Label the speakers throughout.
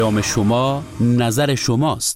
Speaker 1: پیام شما نظر شماست.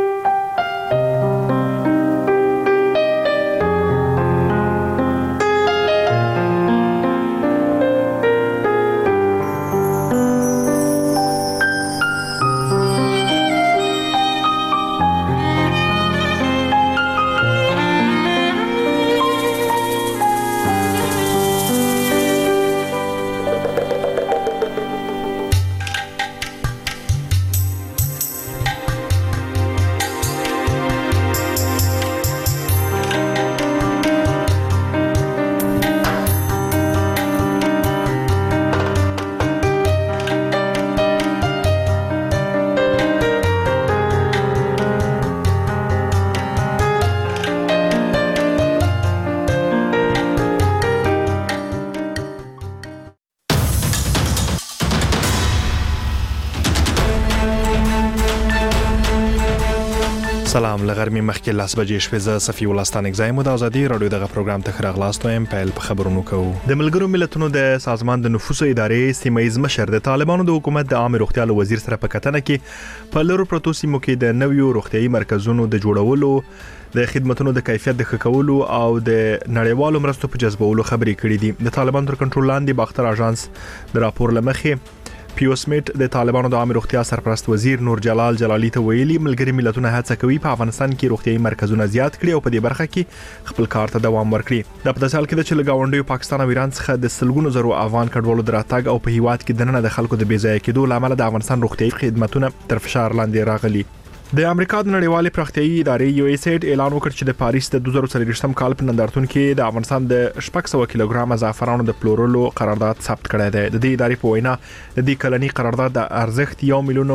Speaker 2: سلام لغرمي مخکې لاس بجې شپې ز صفي ولستان اگزایم د ازادي رادیو دغه پروګرام ته خراغلاست وایم پیل په خبرونو کوو. د ملګرو ملتونو د سازمان د نفوسو ادارې سیمایز مشر د طالبانو د حکومت د عام روغتیا وزیر سره په کتنه کې په لورو پروتو سیمو کې د نویو روغتيایي مرکزونو د جوړولو د خدماتو د کیفیت د ښه کولو او د نړیوالو مرستو په جذبولو خبرې کړې دي. د طالبانو تر کنټرول لاندې باختر اژانس د راپور لمخې پیوسمیت د طالبانو د عام روغتیا سرپرست وزیر نور جلال جلالی ته ویلي ملګری ملتونه هڅه کوي په افغانستان کې روغتيایي مرکزونه زیات کړي او په دې برخه کې خپل کار ته دوام ورکړي. د پداسال کې د چلګاونډیو پاکستان او ایران څخه د سلګونو زرو افغان کډوالو دراتګ او په هیواد کې دننه د خلکو د بیځای کېدو لامل د افغانستان روغتيایي خدماتونه تر فشار لاندې راغلي. د امریکا د نړیوالې پراختیایي ادارې یو اس ایډ اعلان وکړ چې د پاریس د 2023م کال په نندارتون کې د افغانستان د 600 کیلوګرام زعفرانو د پلورلو قرارداد ثبت کړی دی. د دې ادارې په وینا د دې کلنی قرارداد د ارزښت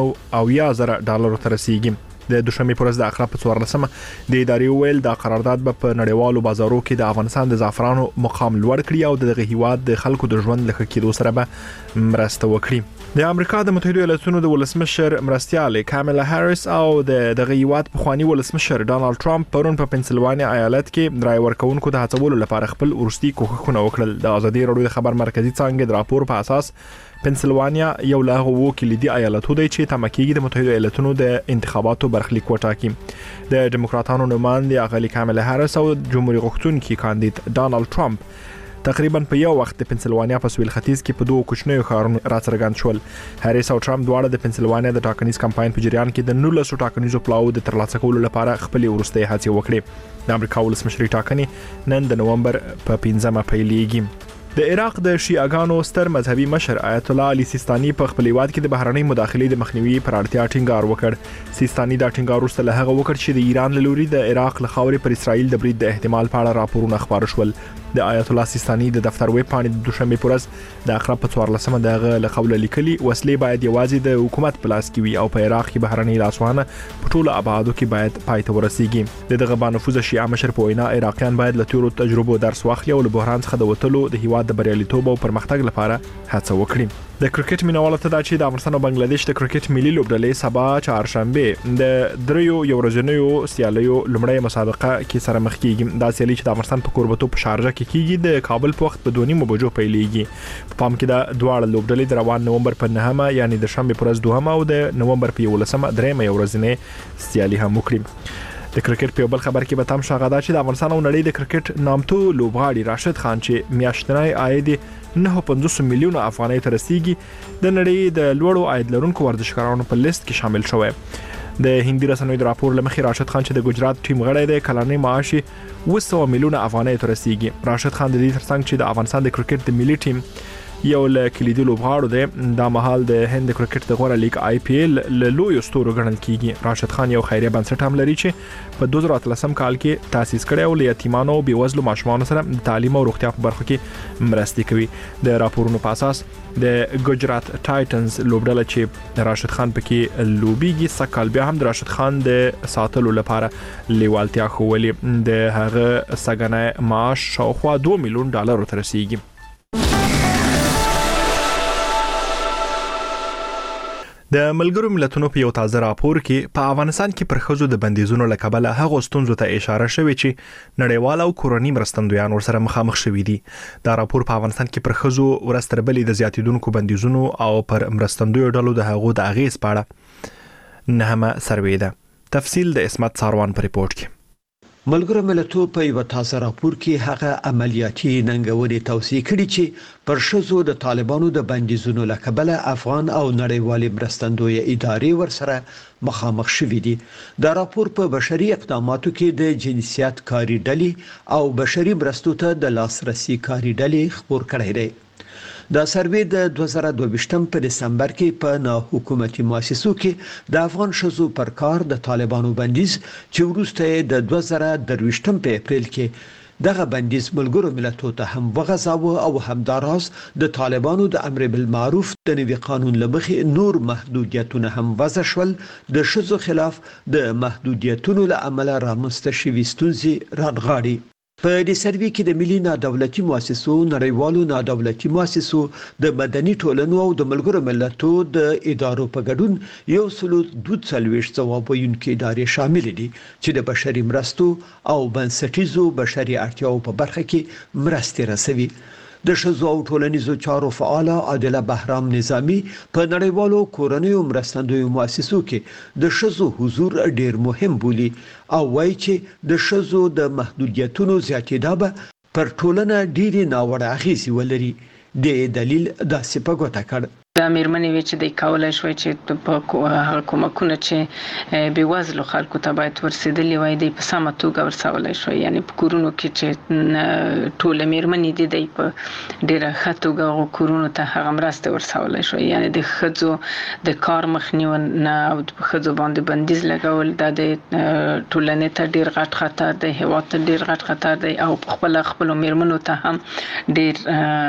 Speaker 2: $1,000,000 ته رسیدي. د دوشنبه پر ورځ د اخلاق په 14مه د ادارې ویل د قرارداد په نړیوالو بازارو کې د افغانستان د زعفرانو مقام لوړ کړي او دغه هیواد د خلکو د ژوند لکه کېدو سره به مرسته وکړي. د امریکا د متحده ایالاتونو د ولسمشر مرستيال کاملا هاریس او دغه هیواد پخوانی ولسمشر ډانلډ ټرمپ پرون په پنسلوانیا ایالت کې رای ورکونکو د هڅولو لپاره خپل ورستي کوښښونه وکړل. د ازادي رادیو د خبر مرکزی څانګې د راپور په اساس پنسلوانیا یو له هغو کلیدي ایالتونو دی چې تمکیږي د متحده ایالاتونو د انتخاباتو برخلیک وټاکي. د ډیموکراتانو نماینده اغلی کاملا هاریس او جمهوریت غوښتونکي کاندید ډانلډ ټرمپ تقریبا په یو وخت د پنسلوانیا په سویل ختیځ کې په دوه کوچنیو ښارونو راڅرګند شول. هاریس او ټرمپ دواړه د پنسلوانیا د ټاکنیز کمپاین په جریان کې د 19 ټاکنیزو پلاو د ترلاسه کولو لپاره خپل ورستي هڅې وکړې. د امریکا ولسمشري ټاکنې نن د نومبر په 15مه پیلېږي. د عراق د شیعاګانو ستر مذهبي مشر آیت الله علي سیستاني په خپل هیواد کې د بهرنۍ مداخلې د مخنیوي پر اړتیا ټینګار وکړ. سیستاني دا ټینګار وروسته له هغه وکړ چې د ایران له لوري د عراق له خاورې پر اسرائیل د برید د احتمال په اړه راپورونه خبر شول. د آیت الله سیستاني د دفتر ویب پاڼې د دوشنبه پر ورځ د اخلاق په 14مه دغه له قوله لیکلي وسلې باید یوازې د حکومت په لاس کې وي او په عراق کې بهرنۍ لاسوهنه په ټولو ابعادو کې باید پای ته ورسیږي. دغه بانفوذ شیعه مشر په وینا عراقیان باید له تیرو تجربو درس واخلي او له بحران څخه د وټلو د هیواد د بریالیتوب او پرمختګ لپاره هڅه وکړي. د کرکټ مینوالو ته دا چې د افغانستان او بنگلاديش د کرکټ ملي لوبډلې سبا چهارشنبه د دریو یو ورځنیو سیالیو لومړی مسابقه کې سره مخ کیږي. دا سیالي چې د افغانستان په کوربتو په شارجه کې کیږي د کابل په وخت په 2:30 بجو پیلېږي. په پام کې د دواړه لوبډلې د روان نومبر په 9مه یعنی د شنبه پر ورځ 2مه او د نومبر په 11مه 3مه یو ورځنی سیالي هم وکړي. د کرکټ په بل خبر کې به تم شاغدا چې د افغانستان او نړۍ د کرکټ نامتو لوبغاړي راشد خان چې میاشتنی عاید 950 میلیونه افغانۍ ته رسیدي د نړۍ د لوړو عاید لرونکو ورزشکارانو په لیست کې شامل شوی. د هندي رسنیو د راپور لمخې راشد خان چې د ګجرات ټیم غړی دی کلنی معاش 200 میلیونه افغانۍ ته رسیدي. راشد خان د دې ترڅنګ چې د افغانستان د کرکټ د ملي ټیم یو له کلیدي لوبغاړو دی دا مهال د هند کرکټ د غوړه لیګ آی پی ایل له لوی ستورو ګڼل کیږي. راشد خان یو خیریه بنسټ هم لري چې په 2013 کال کې تاسیس کړی او له یتیمانو او بیوزلو ماشومانو سره د تعلیم او روغتیا په برخه کې مرستې کوي. د راپورونو په اساس د ګجرات ټایټنز لوبډله چې راشد خان پکې لوبيږي سکهال بیا هم د راشد خان د ساتلو لپاره لیوالتیا خولې د هغه سګنه معاش شاوخوا $2 میلیون ته رسیدي. د ملګرو ملتونو په یو تازه راپور کې په افغانستان کې پر ښځو د بندیزونو له کبله هغو ستونزو ته اشاره شوې چې نړیوال او کورني مرستندویان ورسره مخامخ شوي دي. دا راپور په افغانستان کې پر ښځو ورځ تر بلې د زیاتېدونکو بندیزونو او پر مرستندویو ډلو د هغو د اغېز په اړه نهمه سروې ده. تفصیل د اسمت ساروان په ریپورت کې.
Speaker 3: ملګرو ملتونو په یو تازه راپور کې هغه عملیاتي ننګونې توصیه کړې چې پر ښځو د طالبانو د بندیزونو له کبله افغان او نړیوالې مرستندوی ادارې ورسره مخامخ شوې دي. دا راپور په بشري اقداماتو کې د جنسیت کاری ډلې او بشري مرستو ته د لاسرسي کاری ډلې خبر کړی دی. دا سروې د 2022 په دسمبر کې په ناحکومتي مؤسسو کې د افغان ښځو پر کار د طالبانو بندیز چې وروسته د 2023 په اپریل کې دغه بندیز ملګرو ملتونو ته هم وغځاوه او همداراز د طالبانو د امر بالمعروف د نوي قانون لمخې نور محدودیتونه هم وضع شول. د ښځو خلاف د محدودیتونو له امله رامنځته شوي ستونزې رانغاړي. په دې سروې کې د ملي نادولتي مؤسسو، نړیوالو نادولتي مؤسسو، د مدني ټولنو او د ملګرو ملتونو د ادارو په ګډون 142 ځواب ویونکي ادارې شامل دي چې د بشري مرستو او بنسټیزو بشري اړتیاو په برخه کې مرستې رسوي. د ښځو او ټولنیزو چارو فعال عادله بهرام نظامی په نړیوالو کورنیو مرستندویو مؤسسو کې د ښځو حضور ډیر مهم بولي او وایي چې د ښځو د محدودیتونو زیاتېدا به پر ټولنه ډیرې ناوړه اغېزې ولري. د دلیل داسې په ګوته کړ.
Speaker 4: د میرمنې وی چې د کولای شوی چې په هغه کومکونه چې بې وزلو خلکو ته باید ورسېدلی وای دی په سمه توګه ورسولای شوی. یعنی په کورونو کې چې ټول میرمنې دي په ډیره ښه توګه کورونو ته هغه مرسته ورسولای شوی. یعنی د ښځو د کار مخنیوي او د ښځو باندې بندیز لګول د ټولنې ته ډیر غټ خطر دی، هیواد ته ډیر غټ خطر دی او خپل میرمنو ته هم ډیر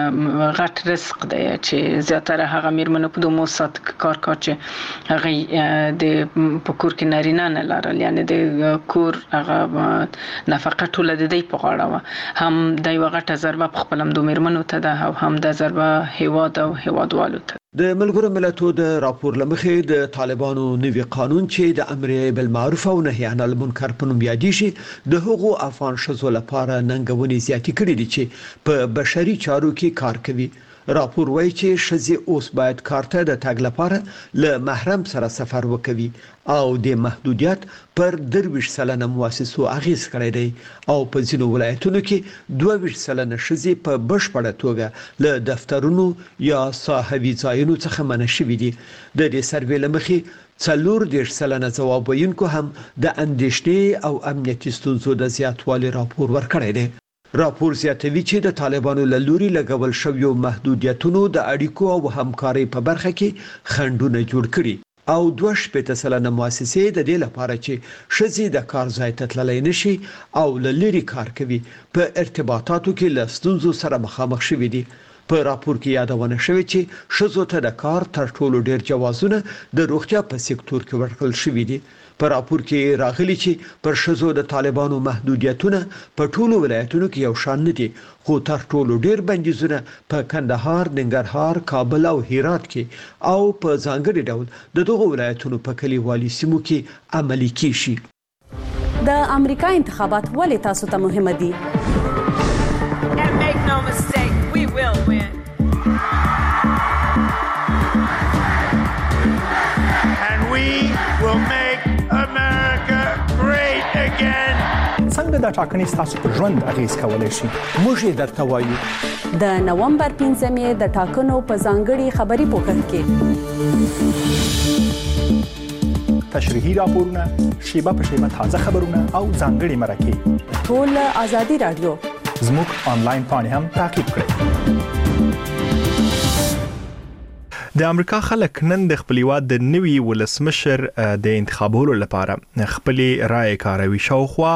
Speaker 4: غټ رزق دی چې زیاتره هغه میرمنو په دومره سات کار چې هغه د پکور کې نارینه نه لرل. یعنی د کور هغه نفقه ټول د دې په غاړه و. هم د یو غټه ضربه په خپل د میرمنو ته ده او هم د ضربه هیواد او هیوادوالو ته.
Speaker 3: د ملګرو ملتونو د راپور لمخې د طالبانو نوي قانون چې د امر بالمعروف او نهي عن المنکر په نوم یادېږي د هغو افغان ښځو لپاره ننګونې زیاتې کړې دي چې په بشري چارو کې کار کوي. راپور وایي چې ښځې اوس باید کار ته د تګ لپاره له محرم سره سفر وکوي او د محدودیت پر 23% مؤسسو اغیز کړی دی او په ځینو ولایتونو کې 22% ښځې په بشپړه توګه له دفترونو یا صاحبي ځایونو څخه منع شوي دي. د دې سروې له مخې 40% ځواب ویونکو هم د اندېښنې او امنیتي ستونزو د زیاتوالي راپور ورکړی دی. راپور زیاتوي چې د طالبانو له لوري لګول شویو محدودیتونو د اړیکو او همکارۍ په برخه کې خنډونه جوړ کړي او 2% مؤسسې د دې لپاره چې ښځې د کار ځای ته تللی نشي او له لرې کار کوي په ارتباطاتو کې له ستونزو سره مخامخ شوي دي. په راپور کې یادونه شوې چې ښځو ته د کار تر ټولو ډیر جوازونه د روغتیا په سکتور کې ورکړل شوي دي. په راپور کې راغلي چې پر ښځو د طالبانو محدودیتونه په ټولو ولایتونو کې یو شان نه دي، خو تر ټولو ډیر بندیزونه په کندهار، ننګرهار، کابل او هرات کې او په ځانګړي ډول د دغو ولایتونو په کلیوالي سیمو کې عملي کیږي.
Speaker 5: د امریکا انتخابات ولې تاسو ته مهمه دي؟
Speaker 6: And make no mistake, we will win.
Speaker 7: And we will make America great again.
Speaker 8: څنګه دا ټاکنې ستاسو په ژوند اغیز کولی شي؟
Speaker 3: موږ یې درته وایو.
Speaker 5: د نومبر 15 د ټاکنو په ځانګړي خبري پوښښ کې
Speaker 8: تشریحي راپورونه، شیبه په شیبه تازه خبرونه او ځانګړي مرکې
Speaker 5: ټول آزادي رادیو
Speaker 8: زموږ آنلاین پاڼې هم تعقیب کړئ.
Speaker 2: د امریکا خلک نن د خپل هیواد د نوي ولسمشر د انتخابولو لپاره خپل رائے کاروي. شاوخوا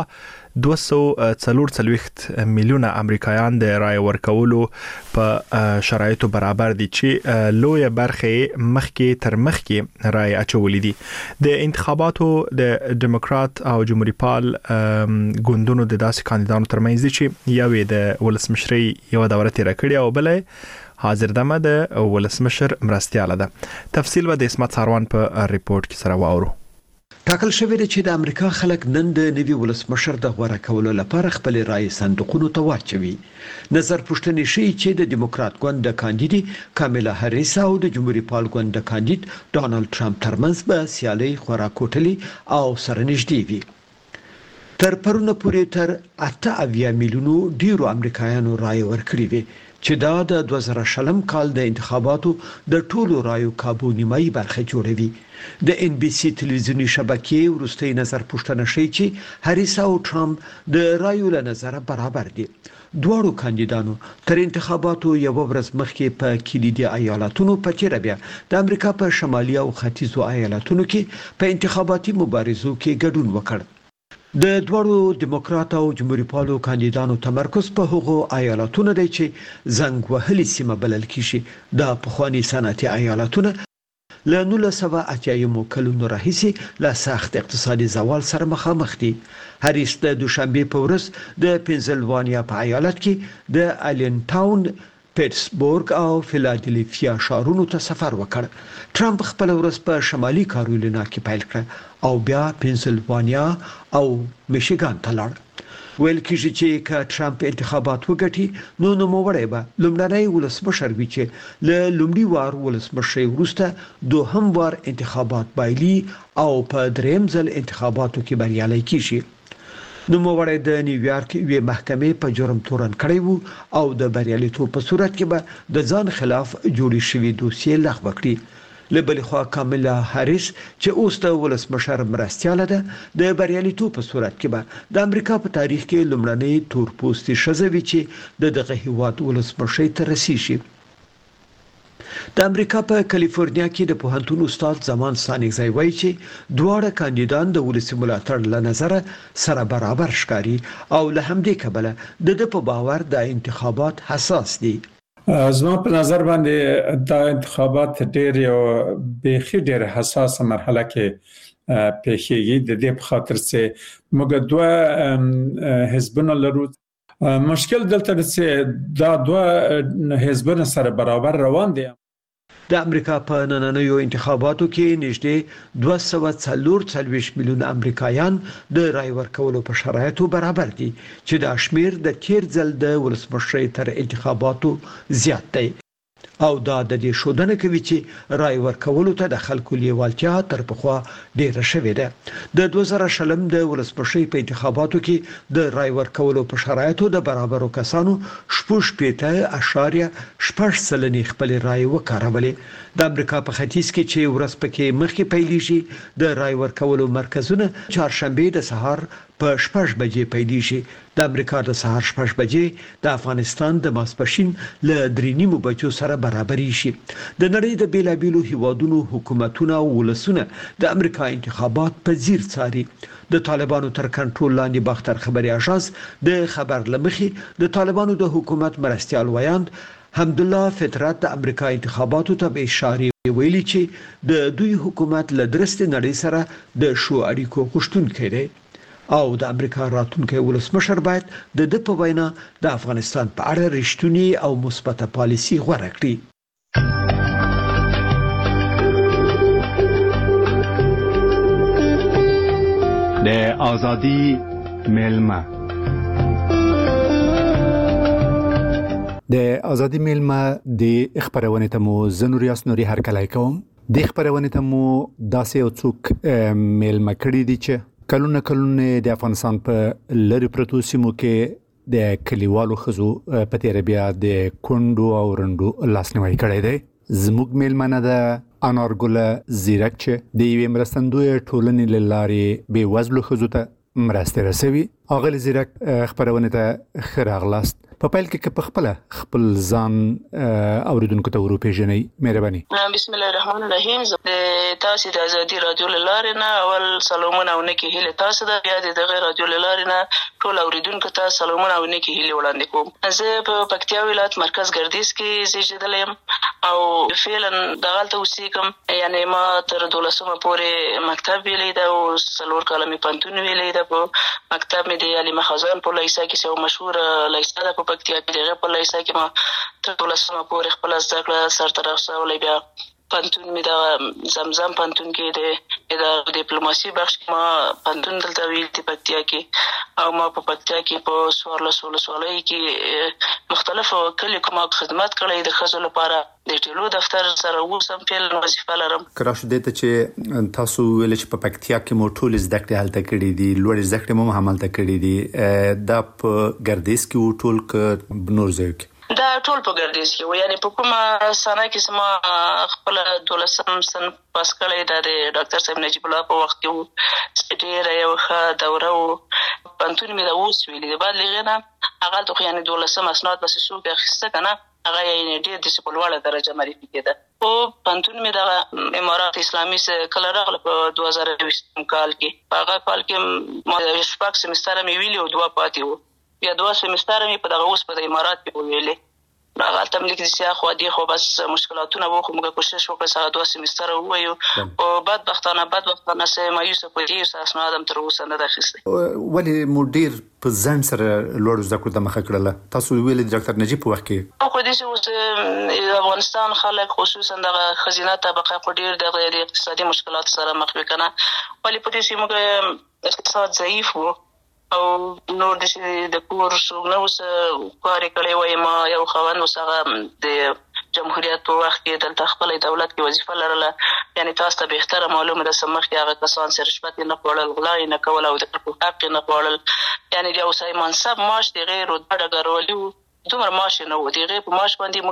Speaker 2: 240 میلیونه امریکایان د رائے ورکولو په شرایطو برابر دي چې لوی برخه مخکې تر مخکې رائے اچولې دي. د انتخاباتو د ډیموکرات او جمهوریت پال ګوندونو د داسې کاندیدانو ترمنځ دي چې یو د ولسمشرۍ یو دوره تیر کړې او بل حاضر دمه د ولسمشر مرستیاله ده. تفصیل به د اسمت ساروان په ریپورت کې سره واورو.
Speaker 3: ټاکل شوی دی چې د امریکا خلک نن د نوي ولسمشر د غوړه کولو لپاره خپل رائے صندوقونو ته واچوي. نظر پوښتنې شي چې د دیموکرات ګوند د کاندید کاملا هریس او د جمهوریت پال ګوند د کاندید ډونالد ټرمپ ترمنځ به سیالي خورا کوټلي او سره نږدې وي. تر پرونه پورې تر 8 میلیونو ډیرو امریکایانو رائے ورکړي وي چې دا د 2020 کال د انتخاباتو د ټولو رایو کابو نیمایي برخه جوړوي. د ان بي سي تلویزیونی شبکې ورستي نظر پوښتنه شي چې هریس او ټرمپ د رایو له نظر برابر دي. دواړو کاندیدانو تر انتخاباتو یو ورځ مخکې په کلیدي ایالتونو په تیر بیا د امریکا په شمالي او ختیځو ایالتونو کې په انتخاباتي مبارزو کې ګډون وکړ. د دوړو دیموکرات او جمهوریت پالو کاندیدانو تمرکز په هغو ایالتونو دی چې زنګ وهلي سیمه بلل کیږي. د پخوانی صنعتي ایالتونو له 1980 کلونو راهیسې له سخت اقتصادي زوال سره مخامخ دي. هریس د دوشنبه په ورځ د پنسلوانیا په ایالت کې د الین ټاون، پیټسبورګ او فیلادلفیا ښارونو ته سفر وکړ. ټرمپ خپل ورځ په شمالي کارولینا کې پیل کړ او بیا پنسلوانیا او میشیګان ته لاړ. ویل کېږي چې که ټرمپ انتخابات وګټي نو نوموړی به لومړنی ولسمشر وي چې له لومړي وار ولسمشر وروسته دوهم وار انتخابات بایلي او په دریم ځل انتخاباتو کې بریالی کیږي. نوموړی د نیویارک یوې محکمې په جرم تورن کړی وو او د بریالیتوب په صورت کې به د ځان خلاف جوړې شوې دوسیې لغوه کړي. له بلې خوا کاملا هریس چې اوس د ولسمشر مرستیاله ده د بریالیتوب په صورت کې به د امریکا په تاریخ کې لومړنۍ تورپوستي ښځه وي چې دغه هیواد ولسمشر ته رسیږي. د امریکا په کالیفورنیا کې د پوهنتون استاد زمان سانګزای وایي چې دواړه کاندیدان د ولسي ملاتړ له نظر سره برابر ښکاري او له همدې کبله د په باور د انتخابات حساس دي.
Speaker 9: زما په نظر باندې دا انتخابات ډېر یو بیخي ډېر حساسه مرحله کې پیښیږي. د دې په خاطر چې موږ دوه حزبونه لرو. مشکل دلته چې دا دوه حزبونه سره برابر روان دي.
Speaker 3: د امریکا په نننیو انتخاباتو کې نږدې 240 میلیون امریکایان د رای ورکولو په شرایطو برابر دي چې د شمیر د تیر ځل د ولسمشر تر انتخاباتو زیات دی. او دا د دې شودنه کوي چې رای ورکولو ته د خلکو لیوالتیا تر پخوا ډیره شوې ده. د 2020 د ولسمشر په انتخاباتو کې د رای ورکولو په شرایطو د برابرو کسانو 6.8% خپل رای وکړولې. د امریکا په ختیځ کې چې ورځ پکې مخکې پیلېږي د رای ورکولو مرکزونه چهارشنبه د سهار په 6 بجې پیلېږي. د امریکا د سهار 6 بجې د افغانستان د ماسپښین له 3:30 بجو سره برابرې شي. د نړۍ د بیلابیلو هیوادونو حکومتونه او ولسونه د امریکا انتخابات په ځیر څاري. د طالبانو تر کنټرول لاندې باختر خبري اژانس د خبر لمخې د طالبانو د حکومت مرستيال ویاند حمدالله فطرت د امریکا انتخاباتو ته به اشاره ویلي چې د دوی حکومت له درسته نړۍ سره د شو اړیکو غوښتونکی دی او د امریکا راتلونکي ولسمشر باید د په وینا د افغانستان په اړه رښتونی او مثبت پالیسي غوړه کړي.
Speaker 10: د ازادي میلمه
Speaker 11: د ازادي میلمه د خبرونه ته مو زنوریاس نوري هر کله کوم. د خبرونه ته مو داسې او څوک میلمه کړی دي چې کلونه د افغانستان په لری پروتو سیمو کې د کلیوالو خزو په تیر بیا د کندو او رندو لاسنیوي کړی دی. زموږ میلمنه د انارګل زیرک چې د یوې مرستندوی ټولنې لارې به وزلو خزو ته مرسته رسوي. اغل زیرک خبرونه ته خراغلاست. په پیل کې په خپل ځان اوریدونکو ته ورپېژنئ. مهرباني.
Speaker 12: بسم الله الرحمن الرحیم. تاسو د ازادي رادیو لارې نه اول سلامونه او نیکی هیله تاسو د بیا د رادیو لارې نه ټول اوریدونکو ته سلامونه او نیکی هیله وړاندې کوم. زه په پکتیا ولایت مرکز ګردیز کې زیږیدلی یم او فعلا دغلته اوسېږم. یعنی ما تر 12مه پورې مکتب ویلی ده او 4 کاله مې پوهنتون ویلی ده. په مکتب مې د علي خزان په لیسه کې یو مشهور لیسه ده په پکتیا کې په لیسه کې ما تر 12 پورې خپل زده کړه سرته رسولې. بیا پنتون می دا زمزم پنتون کې د ډیپلوماسي بخش کې ما پنتون دلته ویل دی پکتیا کې، او ما په پکتیا کې په 14 ولسوالۍ کې مختلفو کلیو ما خدمت کړی د ښځو لپاره. د ټیلو دفتر سره اوسم فعل وظیفه لرم.
Speaker 11: کراش دې ته چې تاسو ویل چې په پکتیا کې مو ټول زده کړې هلته کړې دي، لوړ زده کړې مو هم هلته کړې دي، دا په ګردیز کې و ټول ک نور ځای کې؟
Speaker 12: دا ټول په ګردیز کې و، یعنی په کومه سنه کې سم خپل 12 سن پاس کړی دا د ډاکټر صاحب نجیب الله په وخت کې و. ډېره یو ښه دوره و. پنتون مې دا اوس ویلي د بعد لغې نه هغه ته یعنی 12 اسناد بس څوک اخیسته کنه، هغه یې ډېر د سپلواله درجه معرفي کېده. او پنتون مې دا امارات اسلامي کله راغله په 2020 کال کې. په هغه کال کې ما شپږ سمستر مې ویلي او 2 پاتې وو. بیا 2 سمستر مې په دغه اوس په امارات کې ویلې. هغه تملیک دي سیا خو دي خو بس مشکلاتونه وو، خو موږ کوشش وکړو چې 2 سمستر ووایو. او بدبختانه سه مایوس په دې اساس نه ادم تر اوسه نه راخسته.
Speaker 11: ولی مدیر په ځان سره لوړ زده کړو د مخه کړله. تاسو ویل ډاکټر نجیب په وخت کې
Speaker 12: خو دې چې افغانستان خلک خصوصا د خزینه طبقه په ډیر د اقتصادي مشکلات سره مخ وکړه، ولی په دې چې موږ اقتصاد ضعیف وو او نور د کور څوک نه اوس کار کړی وای. ما یو خوند وسغه د جمهوریت په وخت کې دلته خپل دولت کې وظیفه لرله، یعنی تاسو ته به احترام معلومه ده سمخ کې هغه کسان سره رشوت نه خوړل، غلا نه کول او د حق نه خوړل، یعنی د اوسای منصب ماش د غیر ودړګرولي دومره ماش نه و. دی غیر په ماش باندې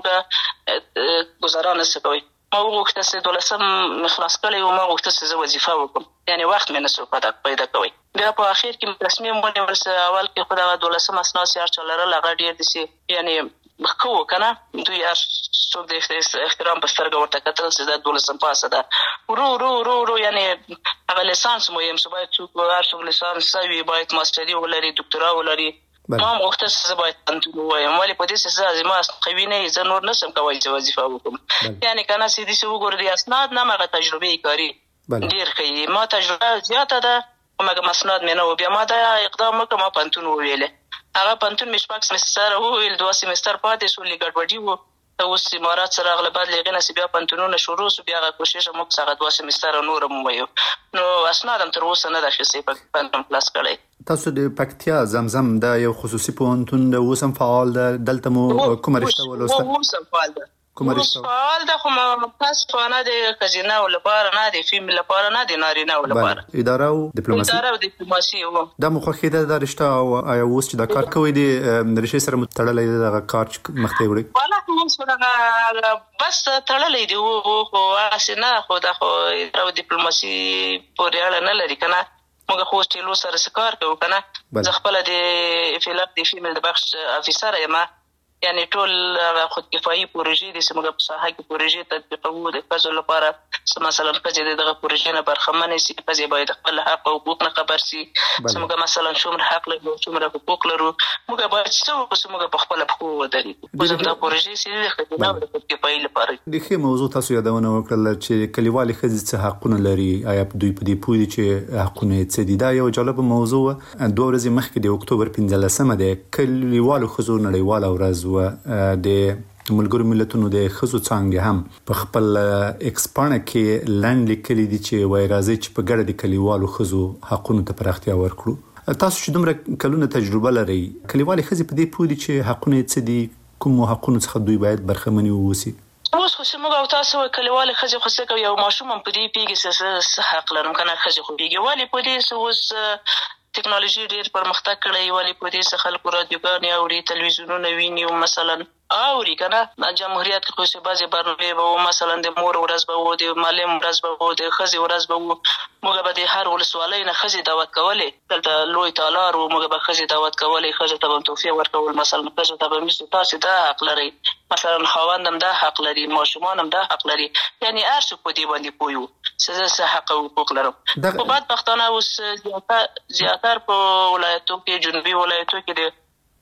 Speaker 12: موږ گزارانه سکوي. ما وغوښتل چې 12 مخلاص کړی او ما وغوښتل چې وظیفه وکړم، یعنی وخت مې نه سو پیدا کوي. بیا په اخر کې تصمیم ونیول چې اول کې خو دا 12 اسناد سره چلرل هغه ډیر دي، یعنی خو کنه دوی څوک د احترام په سترګه ورته کتل چې دا 12 پاسه ده ورو یعنی هغه لیسانس مهم سو باید څوک لیسانس سوي باید ماستری ولري دکتورا ولري. ما وخت څه باید انتو وایم ولی په دې څه زما قوی نه زه نور نسم کوي چې وظیفه وکم. یعنی کنه سیدی څه وګور دي اسناد نه مغه تجربه کاری ډیر کوي. ما تجربه زیاته ده مګر مسناد مې نه و. بیا ما دا اقدام وکم، ما پنتون ویلې. هغه پنتون مې شپږ سمستر ویل، 2 سمستر پاتې سو لګړبډي وو. اوس امارات سره غل بعد لغینه سی بیا پنتونونه شروع سو. بیا کوشش مو څنګه 2 سمستر نور مو ویو. نو اسناد هم تر اوسه نه راخسي په پنتون پلاس کړی.
Speaker 11: تاسو د پکتیا زمزم دا یو خصوصي پونتون د اوسم فعال ده، دلته مو کوم رشته ولوسته؟
Speaker 12: اوسم فعال ده.
Speaker 11: کوم رشته
Speaker 12: فعال ده خو متاسفانه د خزینه او لپاره نه د فیمل لپاره نه د نارینه او لپاره.
Speaker 11: اداره او
Speaker 12: ډیپلوماسي وو.
Speaker 11: دا مخه د رشته او اوس چې دا کار کوي د رشته سره متړلې د کار مخته وړي.
Speaker 12: والا کوم څه بس تړلې دی وو، خو اسنه خو دا خو اداره ډیپلوماسي پورې اړه نه لري کنه. موږ خو ټیلو سره کار کوو کنه. زه خپل د فلک د فیمل د بخش افیسر یم، یعنی ټول خود کفایي پروژې د سیمه په ساحه کې پروژې تطبیقوو د ښځو لپاره. مثلا ښځې دغه پروژې نه برخمنې سي، ښځې باید خپل حق او حقوق نه خبر سي. څنګه مثلا څومره حق لرو څومره حقوق لرو، موږ باید څه وکړو، موږ په خپل حقوق ودرېږو. خو دا پروژې سي د خدمت د خود کفایي لپاره.
Speaker 11: د ښه موضوع تاسو یادونه وکړل چې کلیوالي ښځې څه حقونه لري، آیا دوی په دې پوهې چې حقونه څه دي؟ دا یو جالب موضوع. 2 ورځې مخکې د اکتوبر 15 د کلیوالو ښځو نړیواله ورځ و. د ملګرو ملتونو د ښځو څانګې هم په خپل ایکسپانه کې لاندې لیکلي دي چې وای راځي چې په ګډه د کلیوالو ښځو حقونو ته پراختیا ورکړو. تاسو چې دومره کلونه تجربه لري، کلیوالي ښځې په دې پوه دي چې حقونه څه دي، کوم حقونه څخه دوی باید برخمنې واوسي؟
Speaker 12: اوس خو موږ او تاسو کلیوالي ښځې خو څه کوي، یو ماشوم هم په دې پیږي څه حق لرم کنه. ښځې خو پیږي ولی په دې اوس ټیکنالوژي ډیر پرمختګ کړی، ولی په دې څخه خلکو رادیوګانې اوري، تلویزیونونه ویني او مثلا اوري کنه. جمهوریت کې خو څه بعضې برنامې به وو، مثلا د مور ورځ به وو، د معلم ورځ به وو، د ښځې ورځ به وو. موږ به د هر ولسوالۍ نه ښځې دعوت کولې. دلته لوی تالار وو، موږ به ښځې دعوت کولې، ښځو ته به تحفې ورکول. مثلا ښځو ته به مې تاسې دا حق لرئ، مثلا خاوند هم دا حق لري، ماشومان هم دا حق لري. یعنی هر څوک په دې باندې پوه وو چې زه څه حق او حقوق لرم. خو بدبختانه اوس زیاتر په ولایتو کې، جنوبي ولایتو کې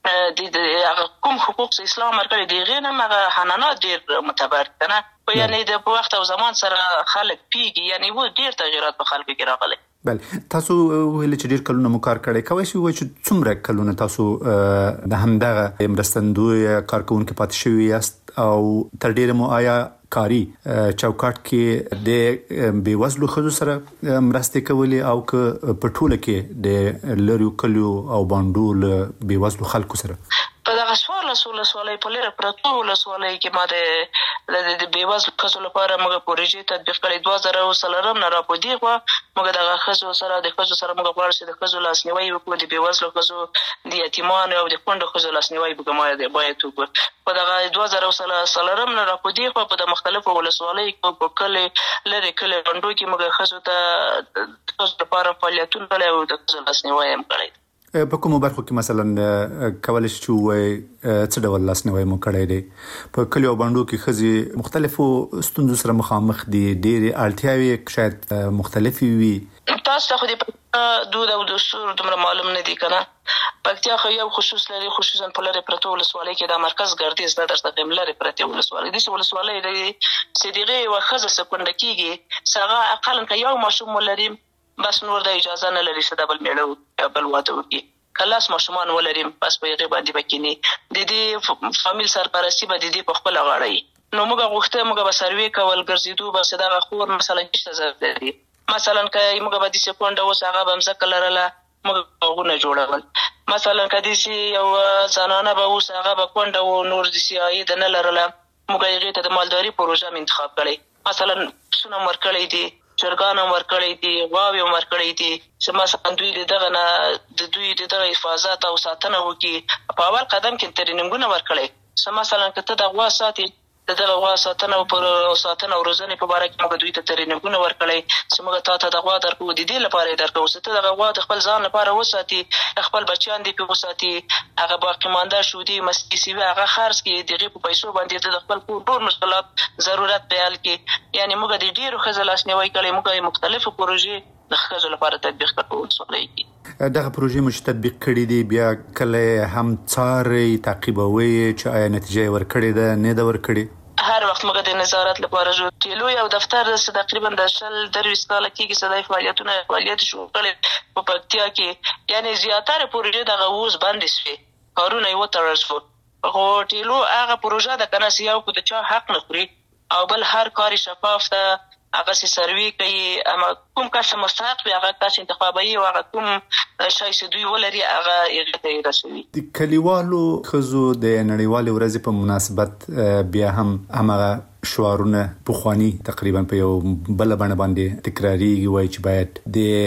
Speaker 12: د کوم حقوق اسلام ورکړي دي غیر نه هغه حنانات ډیر متبر کنه. یعنی د وخت او زمان سره خلک پیږي، یعنی و ډیر تغیرات په خلکو کې راغلي.
Speaker 11: بل تاسو ویل چې ډیر کلونه مو کار کړی، کوي چې څومره کلونه تاسو د همدغه مرستندوی کارکونکو پاتې شوی یاست او تر ډیره مو آیا کاری چوکاټ کې د بیوزلو خزو سره مرستې کولې او که په ټوله کې د لریو کلیو او باندول بیوزلو خلکو سره؟
Speaker 12: په دغه ولسوالۍ په لره پرتو ولسوالۍ کې ما د بیوزلو خزو لپاره موږ پروژې تطبیق کړې 2003 نه را پدې خو موږ دغه خزو سره موږ غواړو چې د خزو لاسنیوي وکړو، د بیوزلو خزو د یتیمانو او د کونډو خزو لاسنیوي وکړو باید وکړو. په دغه 2003 نه را پدې خو په د مختلفو ولسوالۍ کې په کله لره کله غونډو کې موږ خزو ته خزو لپاره فعالیتونه کړي او د خزو لاسنیوي هم کړی.
Speaker 11: په کومو برخو کې مثلا کولای شي چې څه ډول لاسنیوي مو کړی دی؟ په کلیو باندې کې خزي مختلفو ستونزو سره مخامخ دي، ډېری اړتیاوې شاید مختلفې وي.
Speaker 12: تاسو ته خو د دود او دستور دومره معلوم نه دي کنه. پکتیا خو یو خصوص لري، خصوصا په لاره پرتو ولسوالۍ کې د مرکز ګردیز د درته قیم لري پرتو ولسوالۍ د ولسوالۍ د صدیقه او خزه سکونډ کېږي سغه اقل که یو ماشوم ولري بس نور د اجازه نه لري چې د بل میړو بل واده وکړي. کلاس ماشومان ولریم بس په هغه باندې بکینی د دې فامیل سرپرستی به د دې په خپل غاړه نو موږ غوښته موږ به سروې کول ګرځېدو بس دا خور مثلا څه ضرورت دی. مثلا که موږ به د سکونډ اوس هغه به مزه کلرله موږ غوونه جوړول. مثلا که د یو زنانه به اوس هغه به کونډه او نور د سیاید نه لرله موږ یې ته د مالداري پروژه انتخاب کړي. مثلا سونه ورکړی دي، چرګان ورکړی دي، غواوې ورکړی دي چې مثلا دوی دغه حفاظت او ساتنه وکړي. په اول قدم کې ترینینګونه ورکړي چې مثلا که ته د غوا ساتي دغه غوا ساتنه او ساتنه او روزنې په اړه کې موږ دوی ته ترینینګونه ورکړي چې موږ ته د غوا درکو د دې لپاره درکو چې ته د غوا د خپل ځان لپاره وساتي، خپل بچیان دې په وساتي، هغه باقی مانده شو دي مستي سی هغه خرڅ کې دغه په پیسو باندې د خپل ټول مشکلات ضرورت بیان کې. یعنی موږ د ډیرو خزل لاسنیوي کړي، موږ مختلفو پروژې د خزل لپاره تطبیق کړو ولسوالۍ کې.
Speaker 11: دغه پروژې مو تطبیق کړي دي بیا کله هم څاري تعقیبوي چې آیا نتیجه ورکړي ده نه ده ورکړي؟
Speaker 12: هر وخت موږ د نظارت لپاره جو ټیلو یو دفتر تقریبا د 30 کال کې صداي فعالیت شروع کړي په پکتیا کې. یعنی زیاتره پروژې دغه اوس بند شي، کارونه یو ترل شو. خو ټیلو هغه پروژه د کنه سیاو کو د چا حق نه خوري او بل هر کار شفاف ته هغه سروي کوي. اما کوم کس مستحق وي هغه کس انتخابي او هغه کوم شای چې دوی ولري هغه یې ته رسوي.
Speaker 11: د کلیوالو خزو د نړیوال ورځ په مناسبت بیا هم هغه شعارونه پخوانی تقریبا په یو بل باندې تکراري وای چې باید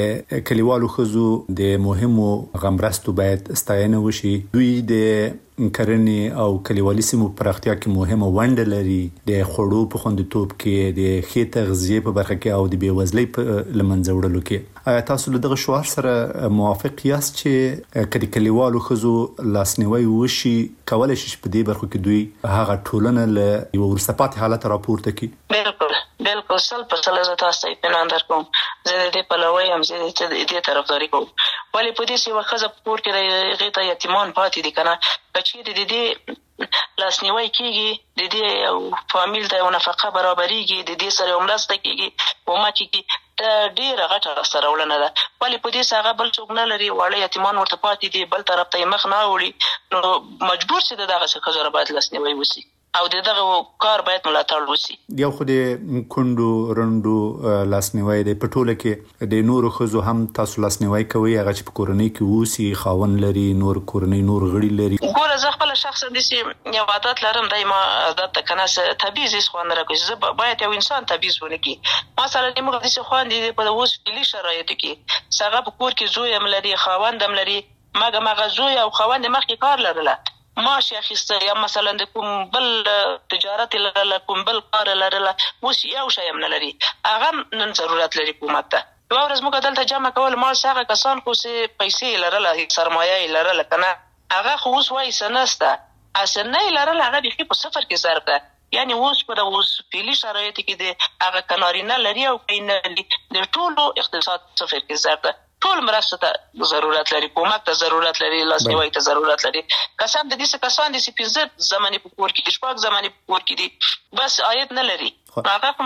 Speaker 11: د کلیوالو خزو د مهمو غمرستو باید ستاینه وشي. دوی د کرنې او کلیوالي سیمو پراختیا کې مهمه ونډه لري، د خوړو په خوندیتوب کې، د ښې تغذیې په برخه کې او د بیوزلۍ په لمنځه وړلو کې. آیا تاسو له دغه شعار سره موافق یاست چې کله کلیوالو خزو لاسنیوي وشي کولای شي په دې برخه کې دوی هغه ټولنه له یو ورسپات حالت راپورته کړي؟
Speaker 12: بالکل 100% زه تاسو ته اطمینان درکوم. زه د دې پلوی هم، زه د دې طرفداري کوم. ولی په دې سیمه خزه پور کې هغه ته یتیمان پاتې دي کنه، کچې د دې لاسنیوي کیږي، د دې یو فامیل ته یو نفقه برابرېږي، د دې سره مرسته کیږي، کومه کیږي ته ډیره غټه سره ولنه ده. ولی په دې سره بل څوک نه لري، وړه یتیمان ورته پاتې دي، بل طرف ته مخ نه وړي، نو مجبور سي دغه څه خزه باید لاسنیوي وشي او دغه کار باید ملاتړ وشي.
Speaker 11: یو خو د کندو رندو لاسنیوي د پټوله کې د نور خزو هم تاسو لاسنیوي کوي، هغه چې په کورنۍ کې وسی خاون لري، نور کورنۍ نور غړي لري.
Speaker 12: ګوره زه خپل شخص د یو عادت لرم، دایما عادت ته کنه تبعیض هیڅ خوان نه راکوي. زه باید یو انسان تبعیض ونه کی. مثلا موږ د څه خوان دي په اوس فعلی شرایط کې څنګه په کور کې زوی هم لري، خاوند هم لري، مګه زوی او خاوند مخکې کار لرله، معاش اخیسته، یا مثلا د کوم بل تجارت لرله، کوم بل کار لرله، اوس یو شی هم نه لري، هغه نن ضرورت لري حکومت ته. یو ورځ موږ دلته جمع کول مال هغه کسان خو چې پیسې لرله، سرمایه لرله کنه، هغه خو اوس وایي سنسته اسنه لرله، هغه بخي په صفر کې ضرب ده. یعنی اوس په اوس فعلی شرایط کې د هغه کنارینه لري او کینه د ټولو اقتصاد صفر کې ضرب ده. ټول مرسته ته ضرورت لري، حکومت ته ضرورت لري، لاسنیوي ته ضرورت لري. قسم د دې کسان د 15 زماني په کور کې، شپږ زماني په کور کې دي، بس عاید نه لري، هغه هم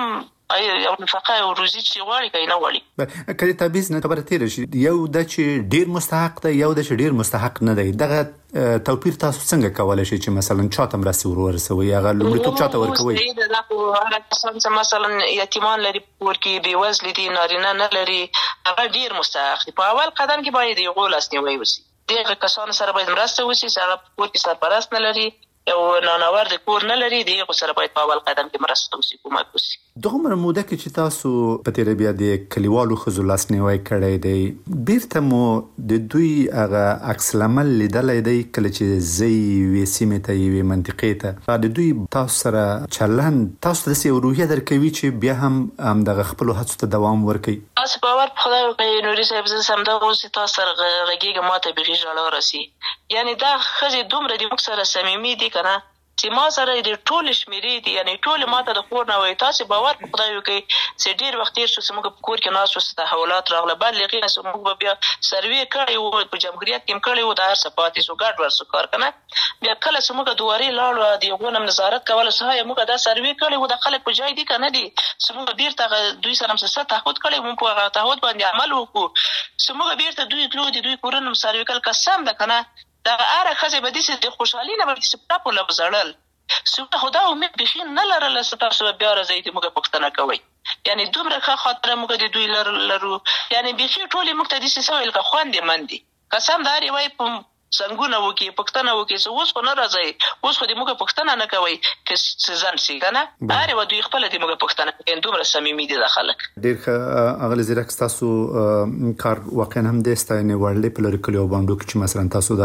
Speaker 12: یو نفقه او روزي چې غواړي کای نه غواړي.
Speaker 11: کله تعویض نه خبره تیر شي یو د چې ډیر مستحق دی یو د چې ډیر مستحق نه دی دغه توپیر تاسو څنګه کولای شئ چې مثلا چاته مرسته ورسوي هغه لومړیتوب چاته ورکوي؟
Speaker 12: دا هغه کسان چې مثلا یتیمان لري ورکی بي وزل دي نارینه نه لري هغه ډیر مستحق په اول قدم کې باید یو لاسنیوي وشي. دغه کسان سره باید مرسته وشي چې هغه ورکی سرپرست نه لري یو نانور د کور نه لري دغه سره باید په اول قدم کې مرسته وشي کومک وشي.
Speaker 11: دغه موده کې چې تاسو په تیر بیا د کلیوالو خزو لاسنیوي کړی دی بیرته مو د دوی هغه عکس العمل لیدلای دی کله چې زی وی سیمه ته وی منطقې ته د دوی تاسو سره چلن تاسو د سې روحیه درکوي چې بیا هم دغه خپل هڅو ته دوام ورکړي.
Speaker 12: تاسو باور په خدای کوي نوري صاحب زه سم دا اوس تاسو سره غږیږه ماته به ژړا راسي یعنی دا خزي دومره د موږ سره صمیمي دي کنه چې ما سره د ټول شمیرې دي یعنی ټول ماته د کور نه وای تاسو باور په خدای وکي چې ډیر وخت تیر شو چې موږ په کور کې ناس وسته تحولات راغله بلغې چې موږ بیا سروي کړی وو په جمهوریت کې کړی وو د هر صفاتي سو ګډ ورسو کار کنه بیا کله چې موږ دواري لاړو دی غونم نظارت کوله سه موږ دا سروي کړی وو د خلک په جای دي کنه دي چې موږ بیرته دوی سره مسه تعهد کړی وو په تعهد باندې عمل وکړو چې موږ بیرته دوی کلو دي دوی کورن سروي کول قسم ده کنه دا اره خزه به دي چې خوشحالي نه به چې په لبزړل سوه خدا امید بخین نه لرله ستاسو بیا راځي چې موږ پښتنه کوي یعنی دومره ښه خاطره موږ د دوی لرو یعنی بخین ټول موږ ته دي سوال کا خوندې مندي قسم داري وای په څنګه وکي پښتنه وکي چې اوس خو نه راځي اوس خو د موږ پښتنه نه کوي چې ځان سي کنه هر و دوی خپل د موږ پښتنه کوي دومره صمیمي دي داخله
Speaker 11: ډیر اغل زیرک تاسو کار واقعا هم د ستاینې وړلې په لری کلیو باندې چې مثلا تاسو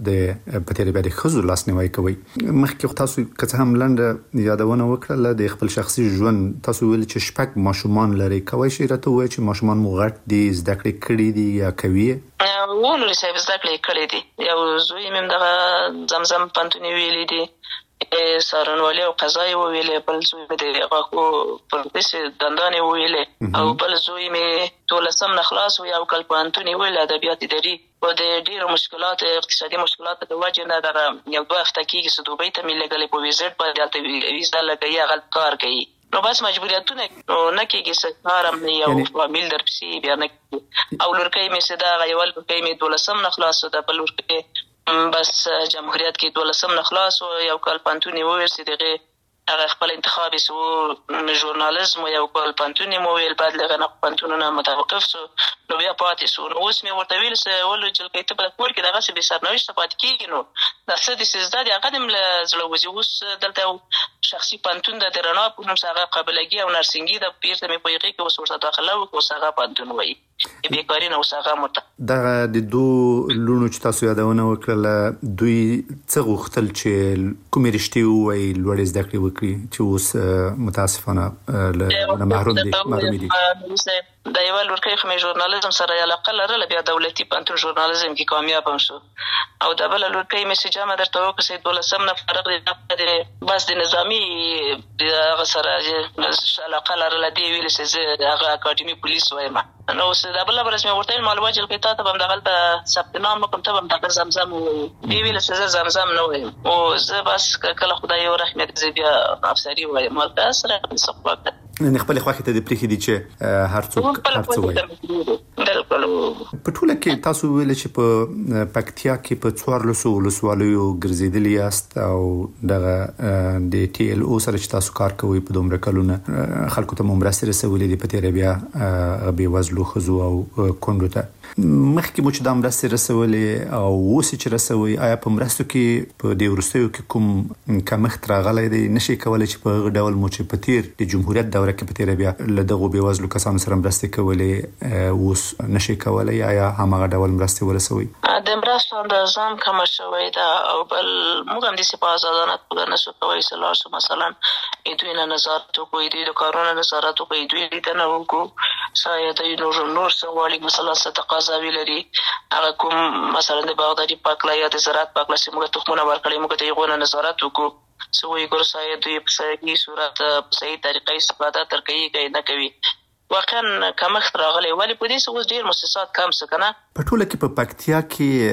Speaker 11: د پتیری باندې خزو لاسنیوي کوي مخکې تاسو که هم لاند یادونه وکړه د خپل شخصي ژوند تاسو ویل چې شپږ ماشومان لري کوي شي راته وایي چې ماشومان مو غټ دي زده کړې کړې دي یا کوي
Speaker 12: ولې صاحب زده کړې کړې دي یو زوی مم دغه زمزم پانتونی ویلې دي سارنوالي او قضایي ویلې بل زوی مې د غاکو پرتس دندانې ویلې او بل زوی مې تولسم نخلاص او یو کل پانتونی ویل ادبیات اداري او د ډیرو مشکلات اقتصادي مشکلات د وجه نه در یو دوه هفته کېږي چې دوبۍ ته مې لګلې په ویزټ باندې ویزا لګي هغه کار کوي نو بس مجبوریتونه نو کېږي سکارم نه یو فامیل در پسې بیا نه او لورکۍ مې صدا غیول لورکۍ مې دولسم نخلاص د بل لورکۍ بس جمهوریت کې دولسم نخلاص او یو کال پانتونی وورسي دغه هغه خپل انتخاب سو ژورنالیزم یو کال پانتونی مو ویل بعد لغه نه پانتونونه متوقف سو نو بیا پاتې سو نو اوس مې ورته ویل چې ول چې کله ته په کور کې دغه څه به سرنوشت پاتې کیږي نو دا څه د سزا دی هغه د زړه وځي اوس دلته شخصي پانتون د درنا په نوم څنګه قابلګي او نرسنګي د پیرته مې په یقې کې اوس ورته داخله وکړو څنګه پانتون وایي بیکاری نه وساغه مت
Speaker 11: دا د دوه لونو چې تاسو یادونه وکړه دوی څه غوښتل چې کومې رښتې وایي لوړ زده کړې وکړي چې اوس متاسفانه له محروم دي
Speaker 12: دا یو لورکۍ خو مې ژورنالیزم سره علاقه لرله بیا دولتي پانتون ژورنالیزم کې کامیاب هم شو او دا بل لورکۍ مې چې جامه درته وکړه چې دولسم نه فارغ دي بس د نظامی هغه سره علاقه لرله دی ویل چې هغه اکاډمي پولیس وایم نو دا بل برس مې ورته معلومات چې تا ته هم دغه ثبت نام وکم ته هم دغه زمزم دی ویل چې زمزم نه وایم او زه بس کله خدای یو رحمت دې بیا افسری وایم مالته سره څه
Speaker 11: نه خپل خوښه ته د پریخي دي چې هر څه وایي په ټوله کې تاسو ویل چې په پکتیا کې په 1400 ولسوالیو ګرځیدلی است او دغه د ټي ال او سره چې تاسو کار کوي په دومره کلونه خلکو ته مرسته رسولې دي په تیر بیا به وزلو خزو او کندو ته مخکې مو چې د مرسته رسولې او اوس چې رسوي آیا په مرستو کې په دې ورستیو کې کوم کمښت راغلی دی نشي کولای چې په ډول مو چې په تیر د جمهوریت دوره کې په تیر بیا له دغه به وزلو کسانو سره مرسته کولې اوس نشي کولای آیا همغه ډول مرسته ورسوي
Speaker 12: د مرستو اندازام کم شوی دا او بل موږ هم د سپاه آزادانه په نسو کوي سلاسو مثلا دوی نه نظارت کوي د کارونو نظارت کوي دوی لیدنه وکړو ساید نور سوالي مثلا تقاضاوي لري هغه کوم مثلا د باغداري پاکلا یا د زراعت پاکلا چې موږ تخمونه ورکړي موږ ته یې نظارت وکړو سوې ګور ساید دوی په صحیح صورت په صحیح طریقې استفاده ترکي کوي نه کوي واقعا کمښت راغلی ولی په دې څه ډیر مؤسسات کم څه کنه.
Speaker 11: په ټوله کې په پکتیا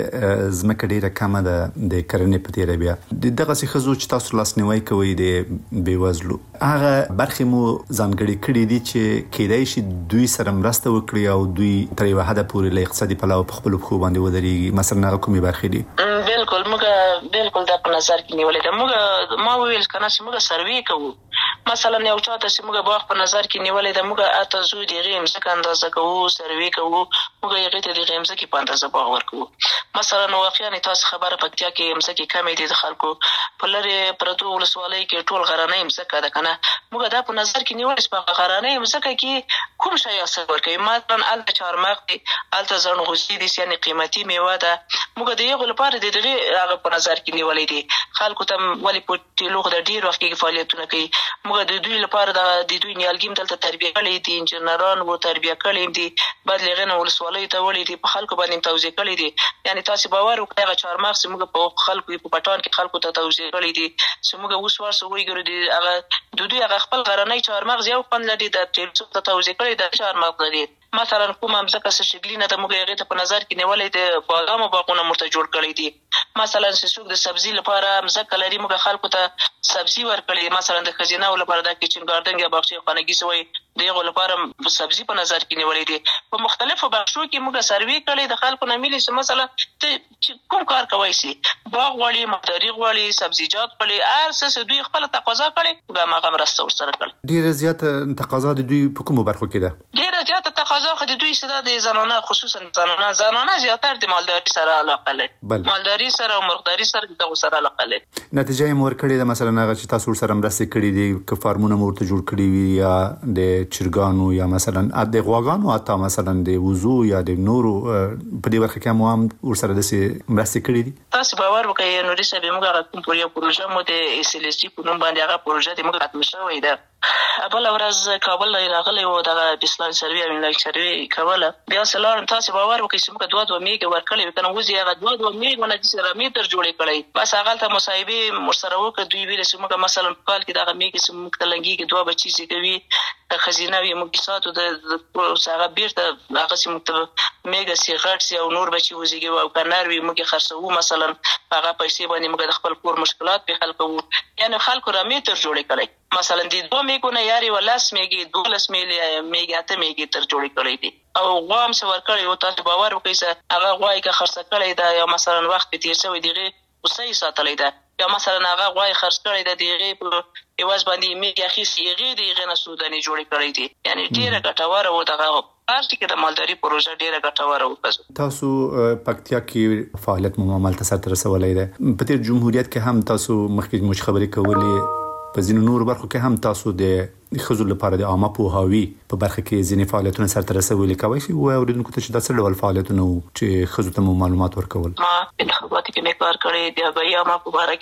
Speaker 11: کې زمکه ډیره کمه ده د کرنې په تیره بیا دغه څه خزو چې تاسو لاسنیوي کوي د بیوزلو هغه برخې مو ځانګړي کړي دي چې کېدای شي دوی سره مرسته وکړي او دوی تر یو حد پورې له اقتصادي پلوه په خپل خو باندې ودرېږي مثلا هغه کومې برخې دي؟
Speaker 12: بالکل موږ بالکل دا په نظر کې نیولې ده. موږ ما ویل کنه چې موږ سروې کوو مثلا یو چاته چې موږ باغ په نظر کې نیولې ده موږ اته زو دي غیم څخه اندازه کوو سروې کوو موږ یې ته د غیم څخه په اندازه باغ ورکوو. مثلا واقعا تاسو خبره پکتیا کې مزه کمې دي د خلکو په لری پرتو ولسوالۍ کې ټول غرانې مزه ده کنه موږ دا په نظر کې نیولې چې په غرانې مزه کې کوم شی اثر ورکوي مثلا ال چارمغ دي ال زرنغوزي دي یعنی قیمتي میوه ده موږ د یو لپاره د دغه هغه په نظر کې نیولې دي خلکو ته ولی په ټیلوغ د ډیر وخت کې فعالیتونه کوي موږ د دوی لپاره د دوی نیالګیم دلته تربیه کړي دي انجنیران وو تربیه کړي دي بعد لغنه ولسوالۍ ته ولې دي په خلکو باندې توزیع کړي دي یعنی تاسو باور وکړئ هغه چارمغ چې موږ په خلکو په پټان کې خلکو ته توزیع کړي دي چې موږ اوس ورسره وګورو دي هغه د دوی هغه خپل غرنۍ چارمغ یو خوند لري د ټیلسو ته توزیع کړي د چارمغ لري مثلا کوم مزکه شګلینه د موږ هغه ته په نظر کې نیولې د بادامو باغونه مرته جوړ کړي دي مثلا سوق د سبزی لپاره مزکه لري موږ خلکو ته سبزی ورکړي مثلا د خزینه لپاره د کچن ګاردن یا باغچې خانګي سوی دغه لپاره سبزی په نظر کې نیولې دي په مختلفو بخشو کې موږ سروې کړي د خلکو نه ملي چې مثلا کوم کار کوي سي باغ وړي مداري وړي سبزیجات وړي ارسه دوی خپل تقاضا کړي دا مغه مرسته ورسره کړي
Speaker 11: ډیره زیاته تقاضا د دوی په کومو برخو کې ده
Speaker 12: ډیره زیاته تقاضا خو د دوی سره د زنانه خصوصا زنانه زیاتره د مالداري سره علاقه لري مالداري سره او مرغداري سره د سره علاقه لري
Speaker 11: نتیجه یې مور کړی ده مثلا هغه چې تاسو سره مرسته کړی دي ک فارمونه مرته جوړ کړی وي یا د چرګانو یا مثلا د غواګانو اته مثلا د وضو یا د نورو په دې برخه کې هم ور سره د مرسته کړی دي
Speaker 12: تاسو باور وکړئ نو رسې به موږ کوم پروژه مو د SLC په نوم باندې هغه پروژه د موږ ختم شوې ده بل ورځ کابل راغلی و د اسلام سروي او ملک سروي کوله بیا سلام تاسو باور وکړئ چې موږ دوه میګ ورکړل کنه وځي هغه دوه میګ ونه چې سره میټر جوړې کړی بس هغه ته مصايبه مرسره وکړ دوی ویل چې موږ مثلا په کال کې دا میګ چې موږ تلنګي کې دوه بچی چې کوي خزینه وي موږ ساتو د هغه بیرته هغه چې موږ میګ سي غټ سي او نور بچی وځي او کنار وي موږ خرڅو مثلا هغه پیسې باندې موږ د خپل کور مشکلات په حل کوو یعنی خلکو را میټر جوړې کړی مثلا د دوه میګونه یاري ولاس میګي 12 میګي اته میګي تر جوړې کړې دي او غوام څو ور کړی او تاسو باور وکړئ چې هغه غوای کا خرڅ کړی دا یا مثلا وخت په تیر شوی دیغه اوسې ساتلې ده یا مثلا هغه غوای خرڅ کړی ده دیغه په ایواز باندې میګي اخیسي دیغه نه سوداني جوړې کړې دي یعنی ډیره ګټوره و دغه پارټي کې د مالداري پروژه ډیره ګټوره و
Speaker 11: تاسو پکتیا کې فعالیت معاملات سره رسولې ده په تیر جمهوریت کې هم تاسو مخکې مش خبرې کولې په ځینو نور برخو کې هم تاسو د خزو لپاره د عامه پوهاوی په برخه کې ځینې فعالیتونه سره رسولې کوي چې و اوریدونکو ته چې د څه ډول فعالیتونه چې خزو ته معلومات ورکول
Speaker 12: ما انتخابات کې نه کار کړی دی هغه عامه په اړه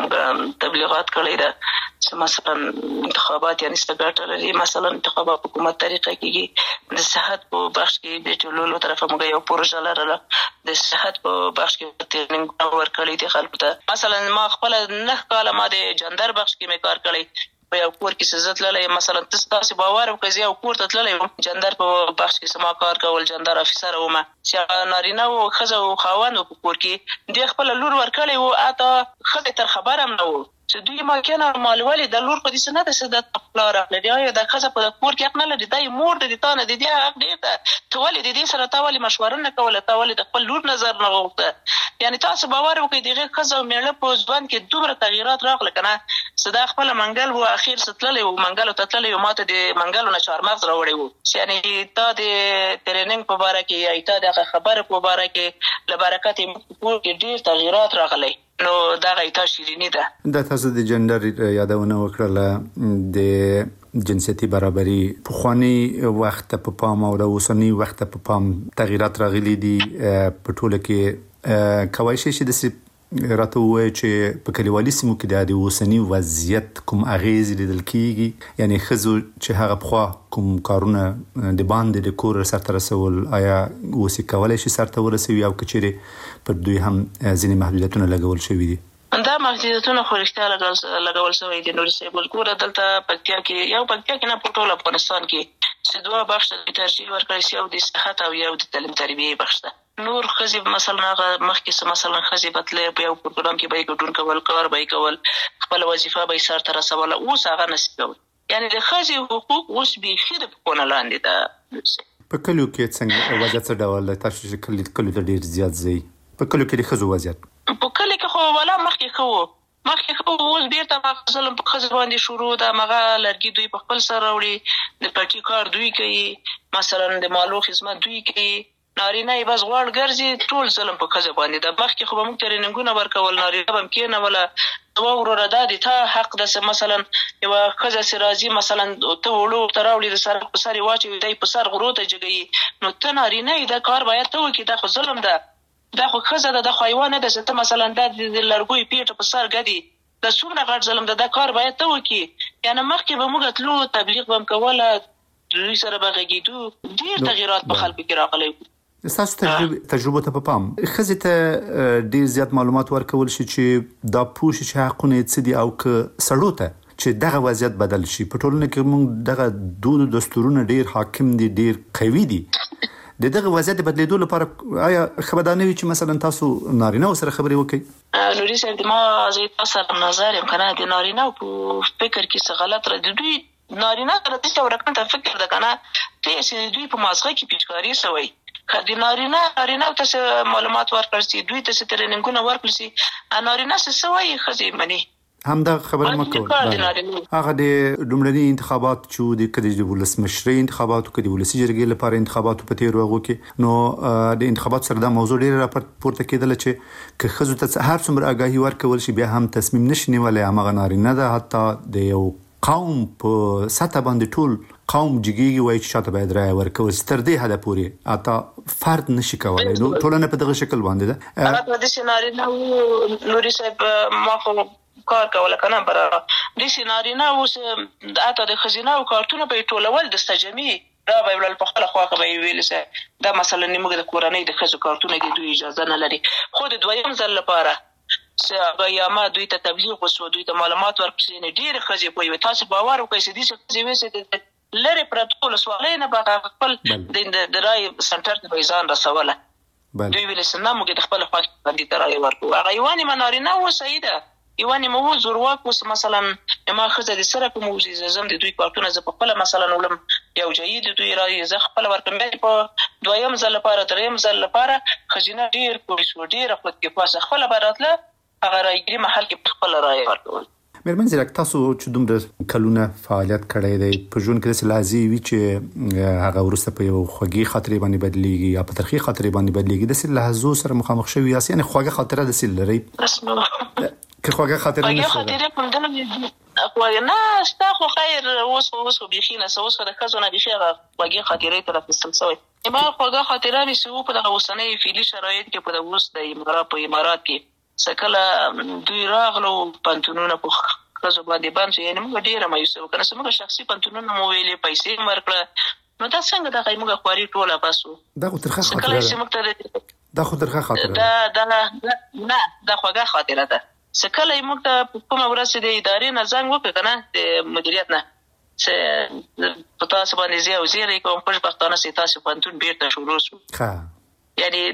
Speaker 12: کې تبلیغات کړی ده چې مثلا انتخابات یعنی ستګټ لري مثلا انتخابات حکومت طریقه کې د صحت په بخش کې د ټولولو طرفه موږ یو پروژه لرله د صحت په بخش کې ټریننګ ورکړی دی خلکو ته مثلا ما خپل نه کاله ما د جندر بخش کې مې کار کړی په یو کور کې سزت للی مثلا تاسو باور وکړئ یو کور ته تللی جندر په بخش کې سما کار کول جندر افیسر ومه چې نارینه او ښځه او خاوند په کور کې د خپل لور ورکړی وو اته خدای تر خبر هم نه وو چې دوی ما کنه مالوالي د لور په دې سنه د سدت خپل راغلی یا د خزه په کور کې حق نه لري دای مور د تانه د دې حق دی ته ولې د دې سره تا ولې مشوره نه کوله تا ولې د خپل لور نظر نه غوښته یعنی تاسو باور وکړئ دغه خزه میړه په ځوان کې دومره تغیرات راغله کنه صدا خپل منګل وو اخیر ستللی وو منګل ته تللی وو ماته د منګلو نه چارمغز راوړی وو یعنی تا د ټریننګ په اړه کې یا تا د خبره په اړه کې لبرکت په کې ډیر تغیرات راغلي نو دا غیتا شیرینی ده
Speaker 11: د تاسو د جندر یادونه وکړه د جنسيتي برابرۍ په خواني وخت په پام او د اوسنی وخت په پام تغیرات راغلي دي په ټوله کې کوي شي چې راته وایي چې په کلیوالي سیمو کې د اوسنی وضعیت کوم اغیز لیدل کیږي یعنی خزو چې هغه په کوم کارونه د باندې د کور سره رسول آیا اوسې کولای شي سره ورسوي او کچېره پر دوی هم ځینې محدودیتونه لګول شوي دي
Speaker 12: دا محدودیتونه خو رښتیا لګول شوی دي. نور صاحب ګوره دلته پکتیا کې نه په ټول افغانستان کې چې دوه بخش ته ترجیح ورکړی شي، یو د صحت او یو د تعلیم تربیې بخش ته. نور ښځې مثلا هغه مخکې مثلا ښځې به تلې په یو پروګرام کې به یې ګډون کول، کار به یې کول، خپله وظیفه به یې سرته رسوله. اوس هغه نشي کولی. یعنې د ښځې حقوق اوس بیخي د پښو لاندې ده.
Speaker 11: په کلیو کې څنګه وضعیت څه ډول دی؟ تاسو چې کلیو ته ډېر زیات ځئ، په کلیو کې د ښځو وضعیت
Speaker 12: په کلي کې خو والا مخکې ښه وو. اوس بیرته هغه ظلم په ښځو باندې شروع ده. هغه لرګي دوی په خپل سر راوړي، د پټي کار دوی کوي، مثلا د مالو خدمت دوی کوي، نارینه یې بس غواړ ګرځي. ټول ظلم په ښځو باندې ده. مخکې خو به موږ ټریننګونه ورکول، نارینه به هم کېنوله، وا وروره دا د تا حق ده. مثلا یوه ښځه چې راځي مثلا ته وړو ورته راوړي، د سر په سر یې واچوي، دی په سر غرو ته جګوي، نو ته نارینه یې دا کار باید ته وکړي. دا خو ظلم ده، دا خو ښځه ده، دا خو حیوان نه ده چې ته مثلا دا د لرګیو پیټه په سر ګدي. دا څومره غټ ظلم ده، دا کار باید ته وکړي. یعنې مخکې به موږ تلو، تبلیغ به هم کوله، دوی سره به غږېدو، ډېر تغیرات په خلکو کې راغلی.
Speaker 11: ستاسو تجربه ته په پام ښځې ته ډېر زیات معلومات ورکول شي چې دا پوه شي چې حقونه یې څه دي، او که سړو ته چې دغه وضعیت بدل شي. په ټولنه کې موږ دغه دود او دستورونه ډېر حاکم دي، ډېر قوي دي. د دغه وضعیت بدلیدو لپاره آیا ښه به دا نه وي چې مثلا تاسو نارینه سره خبرې وکړئ؟
Speaker 12: نوري صاحب ما زه تاسو سره نظر یم کنه، د نارینه په فکر کې څه غلط را دي. دوی نارینه سره د څه ورکړه فکر ده کنه، چې دوی په مازغه کې پیچکاری سوی. د نارینه ته معلومات ورکړل شي، دوی ته ټریننګونه ورکړل شي، نارینه څه سوی ښځې مني.
Speaker 11: همدا خبره مکو هغه د لومړني انتخابات چې د کدي د ولسمشرۍ انتخاباتو کې د ولسی جرګې لپاره انتخاباتو په تیر وغو کې نو د انتخابات سره د موضوع ډیره راپورته کېدل چې که خزو ته هر څومره آگاهي ورکول شي بیا هم تصمیم نشي نیولای. هغه نارینه ده حتی د یو قوم په سطح باندې ټول قوم جګیږي وایي چې شاته باید رای ورکول تر دې حده پورې اته فرد نشي کولای. نو ټولنه په دغه شکل باندې ده.
Speaker 12: هغه د سيناريو نوري صاحب ما خو کار کوله کنه برا د سيناريو اوس اته د خزینه او کارتونه په ټولول د استجمی دا به ول په خپل خواخه به ویل سه دا مثلا نیمه د کورنۍ د خزو کارتونه د دوی اجازه نه لري. خو د دویم ځل لپاره چې یا ما دوی ته تبلیغ وسو دوی ته معلومات ورکړي نه ډیر خزي کوي تاسو باور وکړئ چې دې څه وسه لری پروتوکول سوالې نه به خپل د رای سنټر ته ځان رسوله. دوی ویل سنه موږ د خپل خواخ باندې ترای ورکو هغه یواني منارینه و سیده یواني مو زورواک وس مثلا ما خزه د سره په موجزه زم د دوی کارتونه ز په خپل مثلا ولم یو جيد دوی رای ز خپل ورکم په دویم ځل لپاره دریم ځل لپاره خزینه ډیر پولیس و ډیر خپل کې پاسه خپل براتله هغه راګری محل کې خپل رای ورکول.
Speaker 11: مېرمن زیرک تاسو چې دومره کلونه فعالیت کړی دی په ژوند کې څه لازمي وي چې هغه ورسته په یو خوږی خاطرې باندې بدلېږي یا په ترخی خاطرې باندې بدلېږي د څه لحظو سره مخامخ شوی یاست یعنی خوږه خاطره د څه لري که خوږه خاطره نه
Speaker 12: خاطره کوم دنه خو نه ستا خو خیر اوس بيخینه اوس د خزونه بيخي خوږه خاطره تر فستل سوی ما خوږه خاطره نشو په دغه وسنۍ فعلی شرایط کې په اوس د امارات کې سکله دوی راغلو پنتونونه په خزو باندې باندې یعنی موږ ډیره مایوسه وکړه چې موږ شخصي پنتونونه مو ویلې پیسې مرکړه نو دا څنګه د موږ خواري ټوله پاسو
Speaker 11: دا خو ترخه خاطره دا خو ترخه خاطره
Speaker 12: دا نه دا خوږه خاطره ده سکله موږ ته کومه ورسې د ادارې نه زنګ وکړ کنه د مدیریت نه چې په تاسو باندې زیاو زیری کوم په پښتانه سي تاسو پنتون بیرته شروع شو ښه یعنی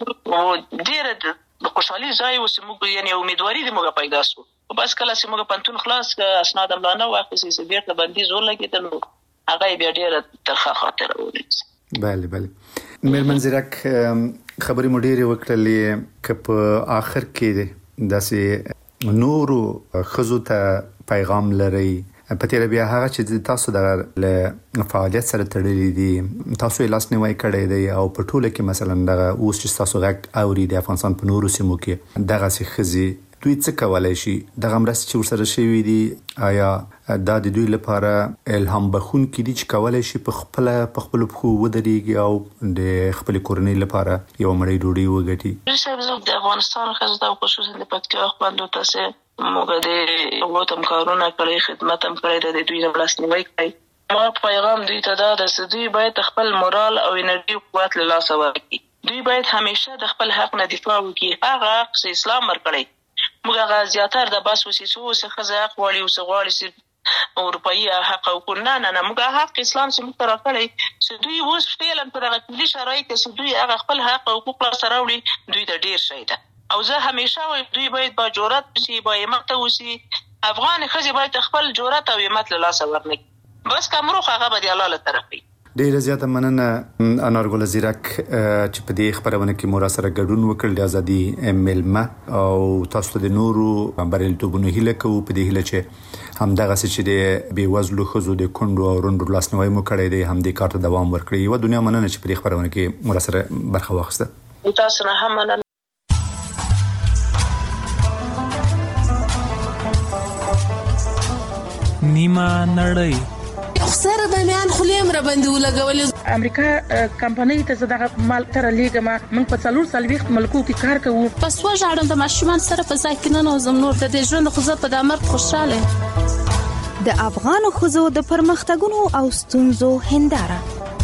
Speaker 12: ډیره د خوشحالي ځای اوس موږ یعنی امیدواري د موږ پیدا شو بس کله چې موږ پنتون خلاص اسناد املانه واخیسي چې بیرته باندې زور لګیدل هغه بیا ډیره ترخه خاطره ولې.
Speaker 11: بله مېرمن زیرک خبرې مو ډیرې وکړلې که په آخر کې داسې نورو ښځو ته پیغام لرئ په تیره بیا هغه چې تاسو د فعالیت سره تړلي دي تاسو یې لاسنیوی کړی دی او په ټوله کې مثلا دغه اوس چې تاسو غږ اوري د افغانستان په نورو سیمو کې دغسې ښځې دوی څه کولی شي دغه مرستې چې ورسره شوي دي آیا دا د دوی لپاره الهام بخښونکي دي چې کولی شي په خپلو پښو ودرېږي او د خپلې کورنۍ لپاره یوه مړۍ ډوډۍ وګټي؟
Speaker 12: د افغانستان ښځو ته خصوصا د پکتیا خویندو ته موږ د اوت هم کارونه کړی خدمت هم کړی د دوی لاسنیوی کړی ما پیغام دوی ته دا ده چې دوی باید خپل مورال او انرژي قوت له لاسه ورکړي. دوی باید همیشه د خپل حق نه دفاع وکړي هغه حق چې اسلام ورکړی موږ هغه زیاتره د بس وسی څه خزه حق وړي او څه غواړي اروپایي حق او نه موږ حق اسلام چې موږ راکړی چې دوی اوس فعلا په دغه کلی شرایط کې دوی هغه خپل حق او حقوق سره وړي دوی د ډیر شي ده او زه همیشه وایم دوی باید با جرأت وسی با همت وسی افغان خزه باید خپل جرأت او همت له لاسه ورنکړي بس کومروخ هغه به د الله له طرفه
Speaker 11: ډیره زیاته مننه انارګل زیرک چې په دې خبرونه کې مو را سره ګډون وکړ د ازادي میلمه او تاسو د نورو بریالیتوبونو هیله کوو په دې هیله چې همدغه چې د بیوزلو ښځو د کونډو او روندو لاسنیوي مو کړی دی هم دې کار ته دوام ورکړي یو دنیا مننه چې په دې خبرونه کې مو را سره برخه واخیسته
Speaker 12: تاسو نه هم مننه
Speaker 13: نیمه نړۍ
Speaker 14: سره د میان خلیم را باندې ولګول
Speaker 15: امریکا کمپنۍ ته زداغه مال تر لیګه ما من په 4 ملکو کې کار کوو
Speaker 14: پس وژاړم د ماشومان سره په ځای کې نه نوزم نور د دې ژوند خو زه په دامر خوشاله
Speaker 16: د افغان خوځو د پرمختګونو او ستونزو هنداره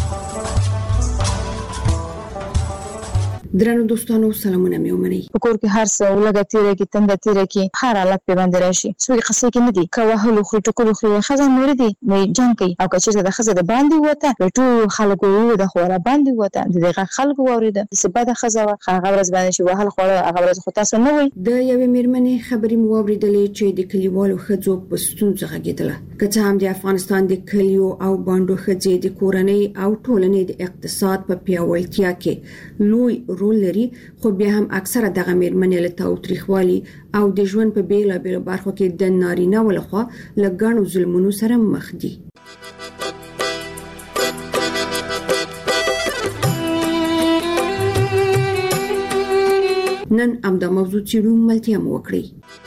Speaker 17: درنو دوستانو سلامونه مې ومنئ
Speaker 18: کور کې هر څه ولګا تیرې کې تند تیرې کې هر حالت په باندې راشي سوي قصې کې نه دي کوهلو خو ټکو خو خزان مړ دي نه جنگ کوي او کچې د خزه د باندې وته ټول خلکو د خوره باندې وته دغه خلکو وریده سبا د خزه هغه ورځ باندې شو وهل خوره هغه ورځ خو تاسو نه وي
Speaker 17: د یوې میرمنې خبرې مو اوریدلې چې د کلیوالو خځو په ستونزه غږیدله کته هم د افغانستان د کلیو او باندو خځې د کورنۍ او ټولنې د اقتصاد په پیاوړتیا کې لوی رول لري خو بیا هم اکثره دغه میرمنې له تاوتریخوالي او د ژوند په بیلابیلو برخو کې د نارینه ولخوا لګانو ظلمونو سره مخ دي نن امدا موضوع چیرو ملتیا مو وکړي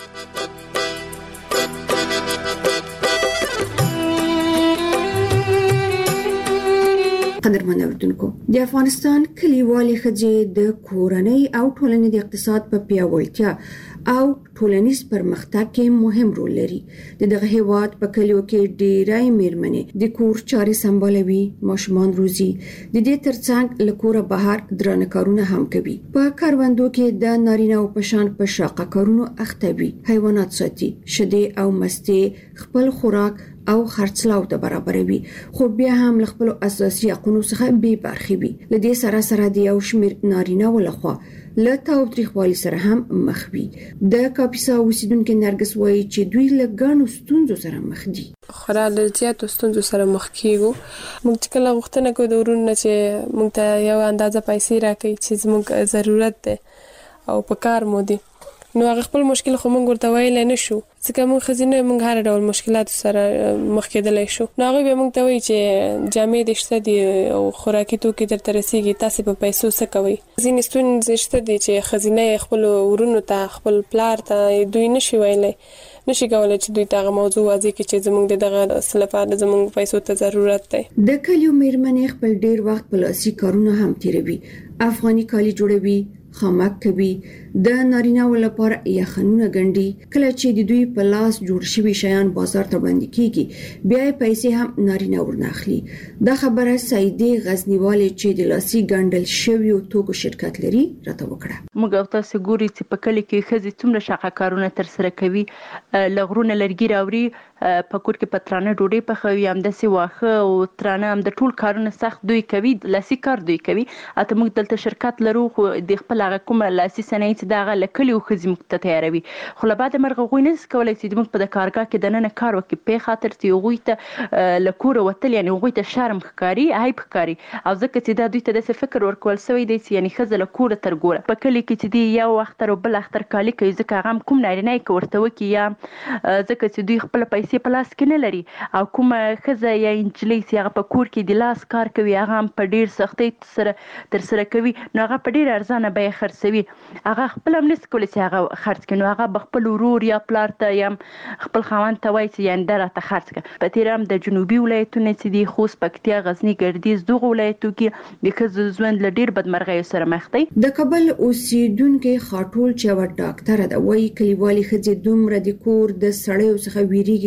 Speaker 17: قدرمن اوردونکو د افغانستان کلیوالي ښځې د کورنۍ او ټولنې د اقتصاد په پیاوړتیا او ټولنیز پرمختګ کې مهم رول لري دغه هیواد په کلیو کې ډیرای میرمنې د کور چارې سمبالوي ماشومان روزي د دې ترڅنګ له کوره بهر درانه کارونه هم کوي په کاروندو کې د نارینه او پشان په شاقه کارونو اخته وي حیوانات ساتي شیدې او مستې خپل خوراک او خرڅلاو ته برابروي خو بیا هم خپل اساسي حقوقو څخه بې برخې وي لدې سره د یو شمیر نارینه ولخوا له تاوتریخوالي سره هم مخ وي د کاپیسا اوسیدونکو نرګس وایي چې دوی له ګڼو ستونزو سره مخ دي
Speaker 19: خورا له زیاتو ستونزو سره مخ کیږو موږ کله غوښتنه کوو د ورونو چې موږ ته یو اندازه پیسې راکړي چې موږ ضرورت ده او په کار مو دي نو هغه خپل مشکل خو موږ ورته ویل نه شو ځکه موږ خزینه موږ هر ډول مشکلات سره مخ کېدلای شو نو هغه به موږ ته وایي چې جامې د شته دي او خوراکي توکي درته رسیږي تاسو په پیسو څه کوي ځینې ستونزې شته دي چې خزینه خپل ورونو ته خپل پلار ته دوی نشي ویلای نشي کولای چې دوی ته موضوع واضح کړي چې زموږ دغه سلفات زموږ پیسو ته ضرورت دی
Speaker 17: د کلیو میرمنې خپل ډیر وخت په لاسي کارونه هم تیروي افغاني کالي جوړوي خامک کوي د نارینه ولپاره یخنونه ګنډي کله چې د دوی په لاس جوړ شوی شیان بازار ته وړاندې کیږي بیا پیسې هم نارینه ورناخلي دا خبره سعیدې غزنیواله چې د لاسي ګنډل شوی او توکو شرکت لري راته وکړه
Speaker 20: موږ تاسو ګوري چې په کلی کې خزي څومره شاقه کارونه تر سره کوي لغرونه لرګي راوړي په کور کې پترانه ډوډۍ پخوي هم د سی واخه او ترانه هم د ټول کارونه سخت دوی کوي لاسي کار دوی کوي اته موږ دلته شرکت لرو خو د خپل هغه کومه لاسي صنایع دغه لکلیو خزي موږ ته تیاروي خو له بعد مرغه غوي نه کولای چې موږ په کارګاه کې د نن کار وکړي په خاطر چې غوي ته لکوره وتل یعنی غوي ته شرم ښکاری هیب ښکاری او ځکه چې دا دوی ته د فکر ورکول سوی دی چې یعنی خزه لکوره تر ګوره په کلی کې چې دی یو وخت او بل اختر کالی کوي ځکه هغه کوم نارینه کې ورته وکي یا ځکه چې دوی خپل پیسې په لاس کې نه لري او کوم خزه یا انجلۍ چې هغه په کور کې د لاس کار کوي هغه په ډیر سختۍ سره تر سره کوي نو هغه په ډیر ارزانه به خرڅوي هغه خپل هم نس کولی چې هغه خرڅ کړي نو هغه خپل ورور یا پلار ته یا خپل خاوند ته وایي چې یعنې دا راته خرڅ کړه په تېره هم د جنوبي ولایتونه چې دي خوست پکتیا غزني ګردیز دغو ولایتو کې د ښځو ژوند له ډېر بدمرغیو سره مخ دی
Speaker 17: د کابل اوسیدونکي خاټول چې یوه ډاکټره ده وایي کلیوالي ښځې دومره د کور د سړیو څخه ویریږي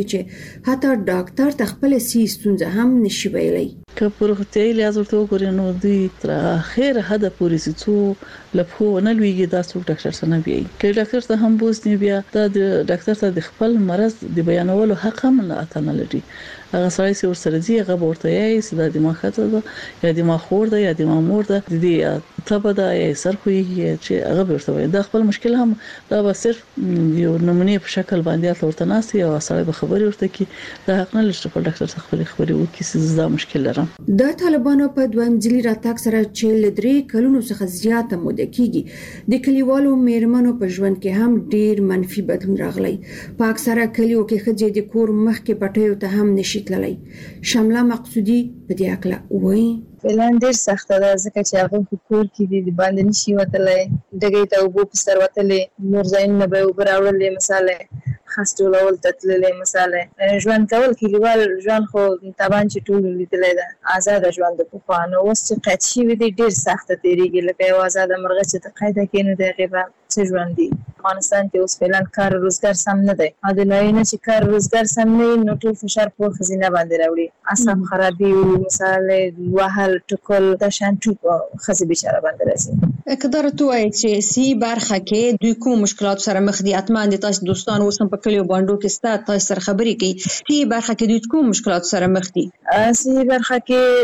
Speaker 17: چې حتی ډاکټر تخپل سي ستونزه هم نشي ویلي.
Speaker 21: که په روغتیايي لحاظ ورته وګورئ نو دوی تر اخر حد پورې څو لپاره نه لويږي دا څوک ډاکټر سره نه وي. که ډاکټر ته هم بوزنی بیا دا د ډاکټر ته د خپل مرض د بیانولو حق هم نه اتنه لري. هغه سړی چې ورسره دی هغه ورته یې سیده د مخاطب ده یا د مخور ده یا د مامور ده د دې ته ده یا سر خوېږي چې هغه ورته وي دا خپل مشکل هم دا به صرف یو نمونه په شکل باندې ورته ناسي او سړی به خبري ورته کی دا حق نه لري چې ډاکټر څخه خبري وکړي چې دا مشکل لرم.
Speaker 17: د طالبانو په دویم ځلي راتګ سره چې لدري کلونو څخه زیاته موده کیږي د کلیوالو میرمنو په ژوند کې هم ډیر منفي بدلون راغلی. په اکثره کلیو کې ښځې د کور مخ کې پټیو ته هم نشي تللی. شمله مقصودی په دې اړه وایي
Speaker 18: فعلا ډیر سخت ده ځکه چې هغه په کور کې دي باندې نشي وتلای دغه ته وبو په سر وتلې نور ځین نه به وبراولې مثاله خاص ټولول تتللې مثاله ژوند کول کلیوال ژوند خو تابان چې ټول لیدلای ده آزاد ژوند په خوانه اوس چې قید شي وي ډیر سخت تیریږي لکه یو آزاد مرغه چې قاعده کینو د غیبه څه ژوند دي. افغانستان کې اوس فعلا کار روزګار سم نه دی او د نوینه چې کار روزګار سم نه نو ټول فشار په خزینه باندې راوړي اعصاب خرابي مثاله وهل ټکول د شانټو خزي بیچاره باندې راځي.
Speaker 22: کدار تو چې سی برخه کې دوی کوم مشکلات سره مخ دي اتمان د تاسو دوستان اوسم په کلیو باندې کې ستاسو تاسو سره خبرې کوي سی برخه کې دوی کوم مشکلات سره مخ دي.
Speaker 18: سی برخه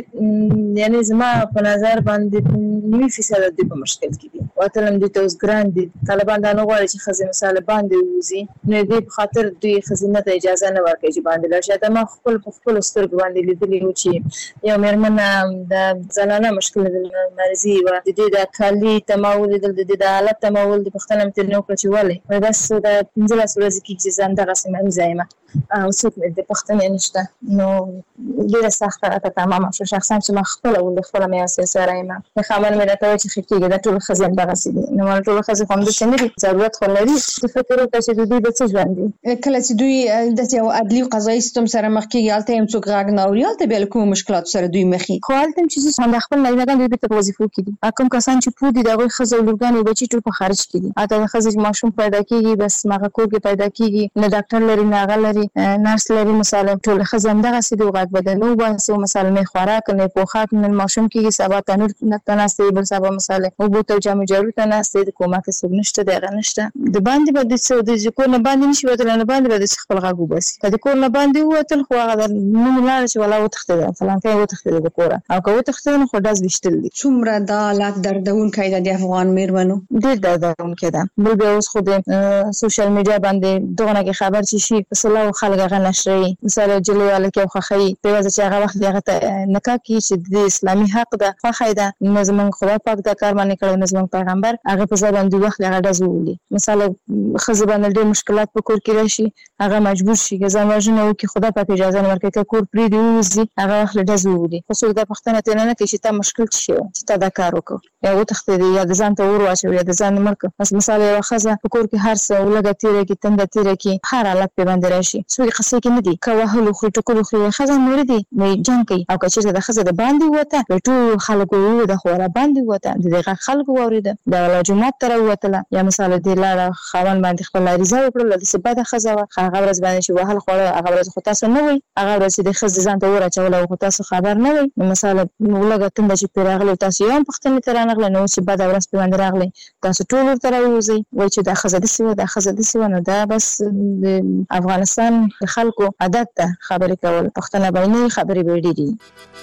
Speaker 18: کې یعنی زما په نظر باندې 90% د مشکل کې دي واتلم د توس ګراند دي طالبان دا نه غواړي چې خزي مثال باندې وزي نو دې په خاطر دوی خزینه ته اجازه نه ورکوي چې باندې لرشه دا ما خپل سترګ باندې لیدلی و چې یو مېرمن د زنانه مشکل د مرزي و د دې د کالي تماول د دې د حالت تماول د پښتنه مت نو کړی ولې بس د 15 ورځې کې چې زنده رسمه زایمه او څوک د پښتنه نشته نو ډیره سخته راته تمام شو شخصا چې ما خپل ول خپل مې اساسه رایم نه خبر مې راته چې خکېږي د ټول خزین دغه سي نو ټول خزین کوم د چنري ضرورت خو لري چې فکر وکړي چې دوی د څه ژوند دي
Speaker 22: کله چې دوی د یو عدلي قضایي سیستم سره مخ کېږي البته هم څوک غاګ نه اوري البته بل کوم مشکلات سره دوی مخې
Speaker 18: خو البته چې څنګه خپل نه لګان دوی په وظیفو کې دي کوم کسان چې پودي دغه خزو لورګان او بچي ټول په خارج کې دي اته خزې ماشوم پیدا کیږي بس ماغه کور کې پیدا کیږي نه ډاکټر لري نه غل لري نرس لري مثلا ټول خزم دغه سي دوه غاګ بدنو باسو مثلا می خوراک نه پوخات نه ماشوم کیږي سبا تنور نه تناسته بل سبا مثلا او بوتل جامو جارو تناسته د کومه څه نشته دغه نشته د باندې به د څه د کور نه باندې نشي وتل نه باندې به د خپل غاګو بس د کور نه باندې وتل خو هغه نو لاړ شي ولا وتخته فلان کې وتخته د کور او که وتخته نو خو داس بشتل دي
Speaker 22: څومره د حالات دردون کایده د افغان میرمنو
Speaker 18: ډېر دردون کېده بل به اوس خو د سوشل میډیا باندې دغه نه خبر شي په سلام خلک غا نشري مثلا جلواله کې خو خي په وجه چې هغه وخت هغه نکاح کې چې د اسلامي حق ده خو خیدا نظم خدای پاک د کار باندې کړو نظم پیغمبر هغه په ځای باندې وخت هغه دزولي مثلا خزه باندې ډېر مشکلات په کور کې راشي هغه مجبور شي چې ځماجنه وکي خدای پاک اجازه نه ورکړي کور پری دی وزي هغه وخت دزولي خو څو د پښتنه ته نه کې چې تا مشکل شي چې تا دا کار وکړو یا وتخته دی یا د ځان ته ور واچو یا د ځان مرګ بس مثلا یو خزه په کور کې هر څه ولګه تیرې کې تند تیرې کې هر حالت په باندې راشي څو قصې کې نه دي کوهلو خو ټکو خو خزه نور دي مې جنگ کوي او چې د خزه د باندې وته ټول خلکو د خوره باندې وته دغه خلکو وريده د جمعه تر وته یا مثلا د لاره خوان باندې خپل ریزه وکړل د سبا د خزه هغه ورځ باندې چې وهل خوړ هغه ورځ خو تاسو نه وي هغه ورځ د خزه ځان ته ورچول او تاسو خبر نه وي مثلا ولګه تند چې پیراغله تاسو یو پختنه تر نه غل نو چې بعد ورځ په باندې راغلی تاسو ټول تر وځي وای چې د خزه د سیمه نو دا بس د افغانستان خلکو عادت ته خبرې کول پښتنه باندې خبرې وړي دي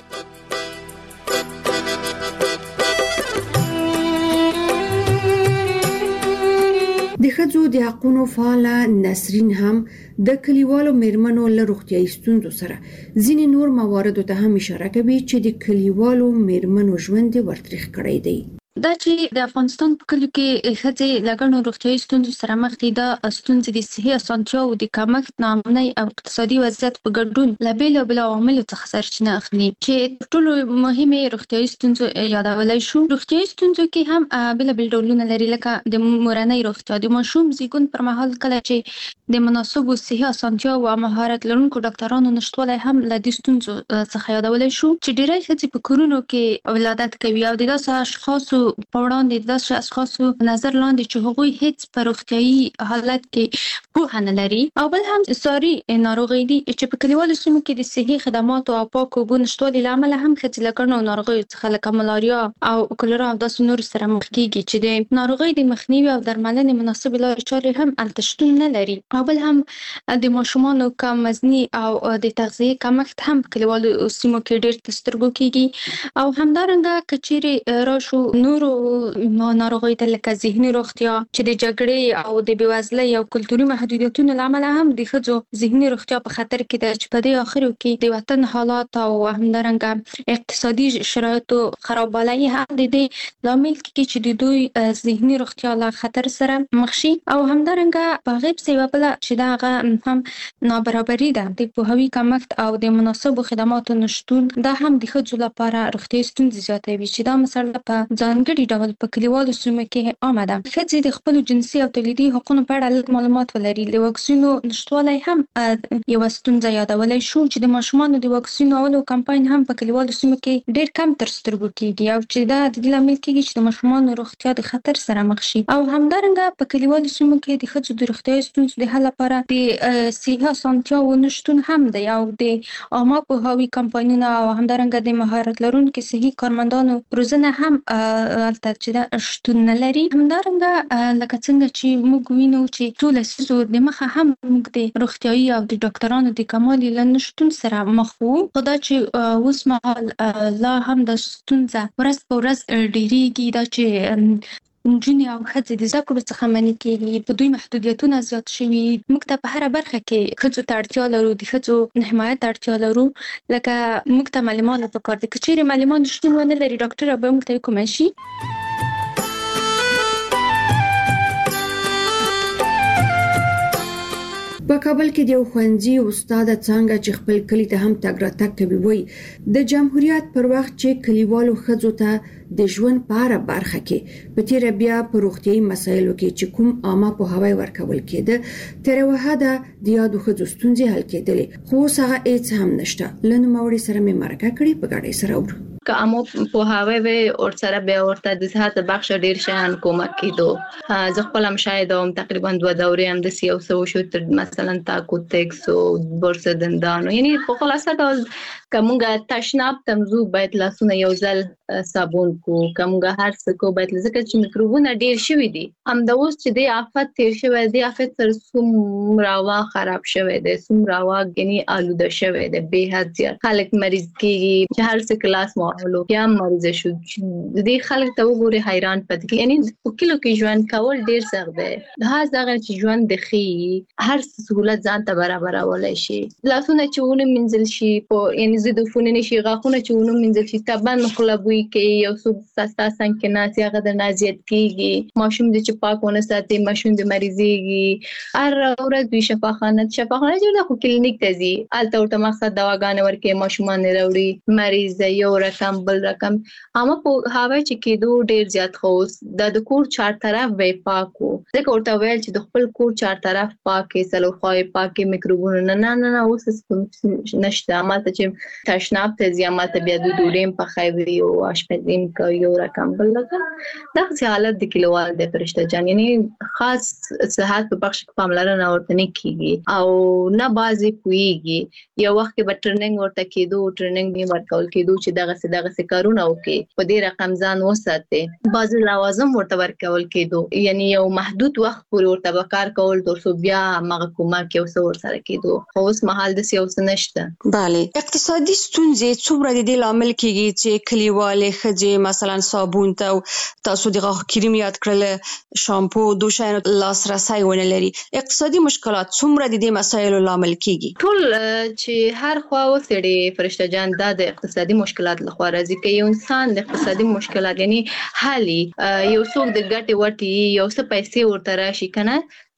Speaker 17: د ښځو د حقوقو فعاله نسرین هم د کلیوالو میرمنو له روغتیايي ستونزو سره ځینې نور مواردو ته هم اشاره کوي چې د کلیوالو میرمنو ژوند ورتریخ کړی دی
Speaker 23: دا چې د افغانستان په کلیو کې ښځې لګڼو روغتیايي ستونزو سره مخ دي دا ستونزې د صحي اسانتیاوو د کمښت ناامنۍ او اقتصادي وضعیت په ګډون له بېلابېلو عواملو څخه سرچینه اخلي چې تر ټولو مهمې روغتیايي ستونزو یادولی شو روغتیايي ستونزو کې هم بېلابېل ډولونه لري لکه د مورنۍ روغتیا د ماشوم زیږون پر مهال کله چې د مناسبو صحي اسانتیاوو او مهارت لرونکو ډاکټرانو نشتوالی هم له دې ستونزو څخه یادولی شو چې ډېری ښځې په کورونو کې ولادت کوي او د داسې اشخاصو په وړاندې داسې اشخاصو نظر لاندې چې هغوی هیڅ په روغتیايي حالت کې پوهه نه لري، او بل هم ساري ناروغۍ دي چې په کلیوالو سیمو کې د صحي خدماتو او پاکو اوبو نشتوالي له امله هم ښځې له ګڼو ناروغیو څخه لکه ملاریا او کولرا او داسې نورو سره مخ کېږي چې د ناروغۍ د مخنیوي او درملنې مناسبې لارې چارې هم هلته شتون نه لري، او بل هم د ماشومانو کم وزني او د تغذیې کمښت هم په کلیوالو سیمو کې ډېر تر سترګو کېږي، او همدارنګه که چیرې راشو نورو ناروغیو ته لکه ذهني روغتیا چې د جګړې او د بېوزلۍ او کلتوري محدودیتونو له امله هم د ښځو ذهني روغتیا په خطر کې ده، چې په دې اخرو کې د وطن حالات او همدارنګه اقتصادي شرایطو خرابوالی هم د دې لامل کېږي چې د دوی ذهني روغتیا له خطر سره مخ شي، او همدارنګه په هغې پسې یوه بله چې د هغه هم نابرابري ده، د پوهاوي کمښت او د مناسبو خدماتو نشتون دا هم د ښځو لپاره روغتیايي ستونزې زیاتوي، چې دا مسله په ځانګړي ډول په کلیوالو سیمو کې عامه ده. ښځې د خپلو جنسي او تولیدي حقونو په اړه لږ معلومات ولري. د واکسینو نشتوالی هم یوه ستونزه یادولی شو چې د ماشومانو د واکسینو اولو کمپاین هم په کلیوالو سیمو کې ډېر کم تر سترګو کېږي، او چې دا د دې لامل کېږي چې د ماشومانو روغتیا د خطر سره مخ شي، او همدارنګه په کلیوالو سیمو کې د ښځو د روغتیايي ستونزو د حل لپاره د صحي اسانتیاوو نشتون هم دی، او د عامه پوهاوي کمپاینونه او همدارنګه د مهارت لرونکو صحي کارمندانو روزنه هم هلته چې ده شتون نه لري. همدارنګه لکه څنګه چې موږ وینو چې څو لسیزو د مخه هم موږ د روغتیايي او د ډاکټرانو د کموالي له نشتون سره مخ وو، خو دا چې اوس مهال لا هم د ستونزه ورځ په ورځ ډېرېږي، دا چې نجونې او ښځې د زده کړو څخه منع کېږي، په دوی محدودیتونه زیات شوي. موږ ته په هره برخه کې ښځو ته اړتیا لرو، د ښځو حمایت اړتیا لرو، لکه موږ ته معلمان پکار دي. که چیرې معلمان شتون ونه لري، ډاکټره به موږ ته وکومه شي.
Speaker 17: په کابل کې د یو ښوونځي استاد څنګه چې خپل کلی ته هم تګ راتګ کوي، وایي د جمهوریت پر وخت چې کلیوالو ښځو ته د ژوند په هره برخه کې په تیره بیا په روغتیايي مسایلو کې چې کوم عامه پوهاوی ورکول کېده، تر یوه حده د یادو ښځو ستونزې حل کېدلې، خو اوس هغه هېڅ هم نشته. له نوموړي سره مې مرکه کړې، په ګډۍ سره اورو.
Speaker 1: که امو پوهاوی وي اور سره بیا ورته د صحت بخش ډیر شان کومک کیدو. زه خپل هم شاید تقریبا 2 دورې هم د سیاسو شو، مثلا تاکو تکس او برس دندانو، یعنی په خلاصه ډول کومګه تشناب تمزو باید لاسونه یو ځل صابون کو، کومګه هر څه کو باید ځکه چې میکروبونه ډیر شوي دي. هم د اوس چې د آفت تیر شوی دی، آفت سره څومره خراب شوی دی، څومره یعنی آلوده شوی دی، به حد زیات خلک مریض کیږي چې هر څه کلاس ماحول یا مریض شو. د دې خلک ته وګوري حیران پاتې کیږي، یعنی په کلو کې ژوند کول ډیر سخت دی. دا ځکه چې ژوند د خي هر سہولت ځان ته برابرولای شي، لاسونه چې ونه منځل شي، په یعنی زدفونه نشي، غاښونه چې ونه منځل شي، تبان مخلبوي کې یو څو سستا څنګه ناسي هغه د نازیت کیږي، ماشوم د چې پاکونه ساتي، ماشوم د مریضيږي، هر ورځ دوی شفاخانه جوړه خو کلینیک ته ځي، الته ورته مقصد دواګانې ورکې، ماشومان راوړي، مریض یو رقم بل رقم. اما په هاوی چې کېدو ډیر زیات خوس د کور چار طرف وې پاکو، ځکه ورته ویل چې د خپل کور چار طرف پاکي، سلو خوای پاکي، میکروبونه نه اوس نشته. ماته چې تشناب ته زیامات بیا د ډوډۍ په خوي او اشپزیم کوي یو رقم بل رقم. دغه حالت د کلیوال د فرشته جان، یعنی خاص صحت په بخش کې پاملرنه ورته نه کیږي او نه بازي کويږي. یو وخت کې بټرننګ ورته کېدو، ټریننګ به ورکول کېدو چې دغه کارونه وکي، په دې رقم ځان وساتي، بعض لوازم ورته ورکول کېدو، یعنی یو محدود وخت پورې ورته وکړ کول ترڅو بیا مغه کې اوس ورسره کېدو. خو اوس مهال د سیاست نشته.
Speaker 22: بله، اقتصادي ستونزې څومره د دې لامل کېږي چې کلیوالې ښځې مثلا صابون ته تاسو د غاښ کریم یاد کړل، شامپو، دوشاینو لاسرسی ونه لري. اقتصادي مشکلات څومره د دې مسایلو لامل کېږي؟
Speaker 1: ټول چې هر خوا وسړي فرشته جان د اقتصادي مشکلات لخوا راځي. کې یو انسان د اقتصادي مشکلات یعنی حالي یو څوک د ګټې وټي یو څه پیسې ورته راشي کنه،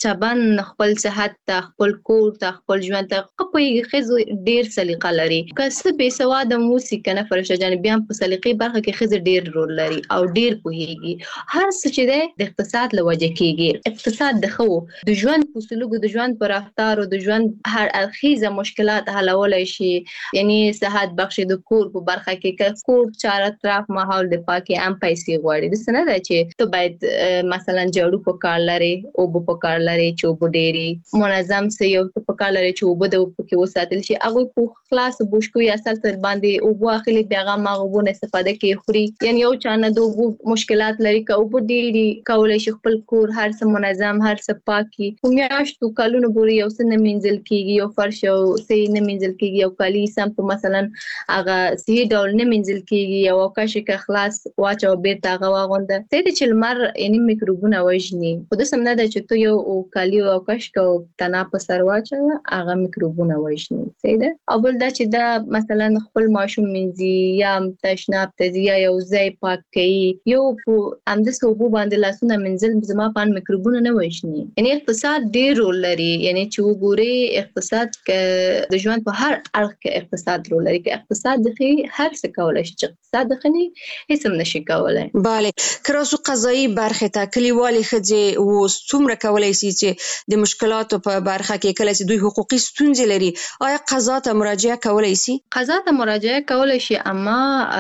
Speaker 1: چبن خپل صحت ته خپل کور ته خپل ژوند ته په خزو ډیر سلیقه لري کسب به سواد موسی کنه فرشته جانبيان په سلیقې برخه کې خزه ډیر رول لري او ډیر پوهیږي هر څه چې د اقتصاد لوجه کیږي اقتصاد د خو د ژوند په سلوک د ژوند پر رفتار او د ژوند هر اخیزه مشکلات حلولای شي یعنی صحت بخش د کور په برخه کې کور چار اطراف ماحول د پاکي ام پیسې غواړي د سند چې ته باید مثلا جوړو په کار لري او په کار لري چې په ډيري منظم سي او په کار لري چې په د په کې وساتل شي هغه په خلاص بوشکو یا اصل تر باندې او واخلي پیغام مغبونه استفاده کوي خوري یعنی یو چانه د مشکلات لري که او په ډيري کولای شي خپل کور هر څه منظم هر څه پاکي میاشتو کلونو پورې یو څه نه منځل کیږي یو فرش او سي نه منځل کیږي او کالي سم په مثلا هغه سي ډول نه منځل کیږي او کاشه که خلاص واچو بیرته هغه واغونده سي د چلمر یعنی میکروبونه وژني خو د سم نه د چې تو یو کالي او کاش کو تنا په سر واچو هغه میکروبونه وژني سي ده او بل دا چې دا مثلا خپل ماشوم منځي یا تشناب تزیا یو ځای پاک کوي یو ام د صوبو باندې لاسونه منځل زما پان میکروبونه نه وژني یعنی اقتصاد ډیر رول لري یعنی چې وګوري اقتصاد ک د ژوند په هر اړخ کې اقتصاد رول لري که اقتصاد د هر څه کولای شي اقتصاد د خني هیڅ هم نشي کولای
Speaker 22: bale کروسو قضایي برخه ته کلیوالي خځې و څومره کولای شي چې د مشکلاتو په برخه کې کله چې دوی حقوقي ستونزې لري آیا قضا ته مراجعه کولای شي
Speaker 1: قضا ته مراجعه کولای شي اما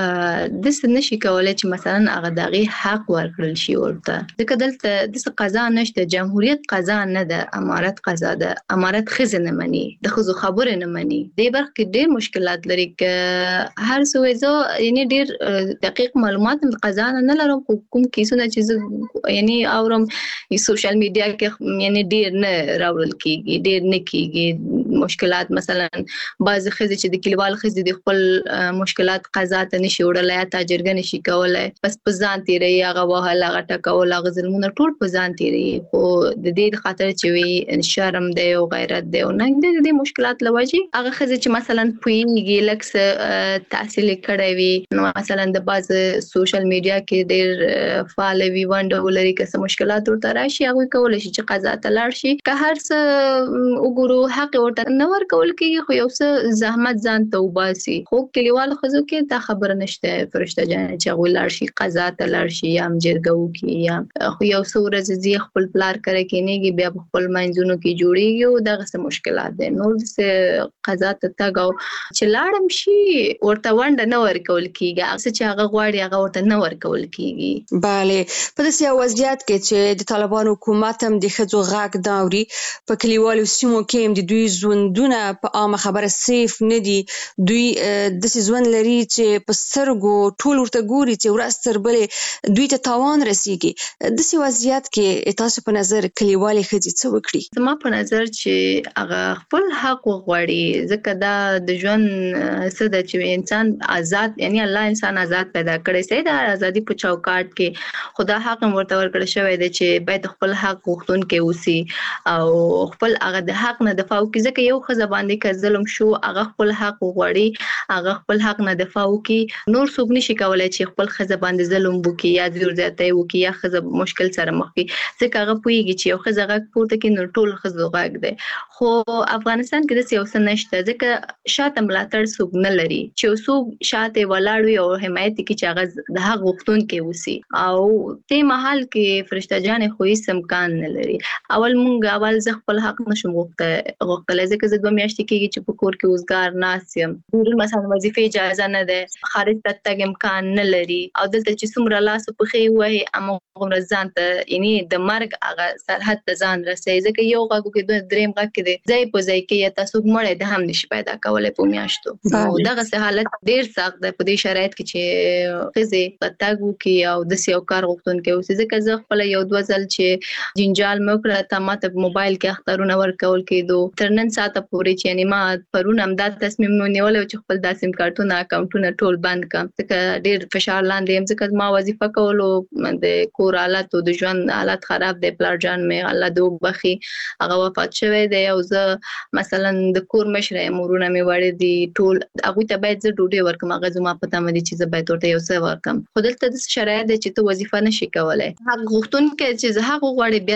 Speaker 1: د څه نشي کولای چې مثلا هغه دغه حق ورکړل شي ورته ځکه دلته د قضا نشته جمهوریت قضا نه ده امارت قضا ده امارت خزه نه مني د خزو خبره نه مني د برخه کې ډېر مشکلات لري ک هر څه یعنی ډېر دقیق معلومات قضا نه لرم کوم کیسونه چې یعنی اورم سوشل میډیا کې یعنی ډېر نه راول کیږي ډېر نه کیږي مشکلات مثلا بعض خزه چې د کلیوال خزه د خپل مشکلات قضا ته نشي وړلای یا تاجرګه نشي کولای بس په ځان تیری هغه وهله هغه ټکول هغه ظلمونه ټول په ځان تیری خو د دې خاطر چې وي شرم دی او غیرت دی او نه د دې مشکلات لوجي هغه خزه چې مثلا پویږي لکه تحصیل کړی وي نو مثلا د باز سوشل میډیا کې ډېر فعال وي وانډه لري که مشکلات ورته راشي هغه کولای شي چې قضا ته لاړ شي که هر څه وګورو حق ورته نه ورکول کېږي خو یو څه زحمت ځان ته وباسي خو کلیوال خزو کې دا خبره نشته فرشته جان چې هغه لاړ شي قضا ته لاړ شي یا جرګو کې یا خو یو څو ورځې زی خپل پلار کوي کېنیږي بیا خپل منځونو کې جوړیږي او دغه څه مشکلات دي نو څه قضا ته تاګو چې لاړم شي ورته وند نه ورکول کېږي هغه چې هغه غواړي هغه ورته نه ورکول کېږي
Speaker 22: bale په داسې وضعیت کې چې د طالبانو حکومت هم د خځو غاګ داوري په کلیوالو سیمو کې هم د دوی ژوندونه په عامه خبره سیف نه دي دوی د ژوند لري چې په سترګو ټول ورته ګوري چې ورستر بلې دوی ته تاوان رسیږي د داسې وضعیت کې تاسو په نظر کلیوالي خځې څه وکړي
Speaker 1: زما په نظر چې هغه خپل حق وغواړي ځکه دا د ژوند څه د چې انسان آزاد یعنی الله انسان آزاد پیدا کړی سي د ازادي په چوکاټ کې خدا حق ورته ورکړی شوی دی چې باید خپل حق غوښتونکي اوسي او خپل هغه د حق نه دفاع وکړي ځکه یو خزه باندې که ظلم شو هغه خپل حق وغواړي هغه خپل حق نه دفاع وکړي نور څوک نشي کولای چې خپل خزه باندې ظلم وکړي یا زور زیاتی وکړي یا خزه مشکل سره مخ کړي ځکه هغه پوهیږي چې یو خزه غږ پورته کوي نو ټول خزو غږ دی خو افغانستان کې د سیاست نشته ځکه شاته ملاتړ څوک نه لري چې څوک شاته ولاړ وي او حمایت کوي چې هغه د حق غوښتونکي اوسي او ته محل کې فرشته جان خو هیڅ امکان نه لري اول زه خپل حق نشم غوښتل ځکه زه 2 میاشتې کېږي چې په کور کې اوسګار ناسم ټول مثلا وظیفه اجازه نه ده خارج ته تګ امکان نه لري او دلته چې څومره لاس په خې وای امغه ځان ته یعنی د مرګ هغه سرحد ته ځان رسي ځکه یو غږ کې دریم غږ کې دی ځای په ځای کې تاسو مړې د هم نشي پیدا کولای په میاشتو دغه سه حالت ډیر سخت ده په دې شرایط کې چې خزه پتاګو کې او د سیو کار غوښتونکي اوسې ځکه زه خپل یو دوه ځل چې جنجال موکړه ته ماته موبایل کې اخترونه ورکول کېدو تر نن ساعته پورې چې یعنی ما پرون هم دا تصمیم نیول چې خپل د سیم کارتونه اکاونټونه ټول بند کړم ځکه ډیر فشار لاندې هم ځکه ما وظیفه کولو د کور حالت او د ژوند حالت خراب دی پلار جان مې الله دې وبخي هغه وفات شوی دی او زه مثلا د کور مشره امورونه مې وړي دي ټول هغه ته باید زه ډوډۍ ورکم هغه زما پته مې دي چې زه باید ورته یو څه ورکم خو دلته د شرایط چې ته وظیفه نشي کولای حق غوښتونکي چې زه حق غواړي بیا تهدید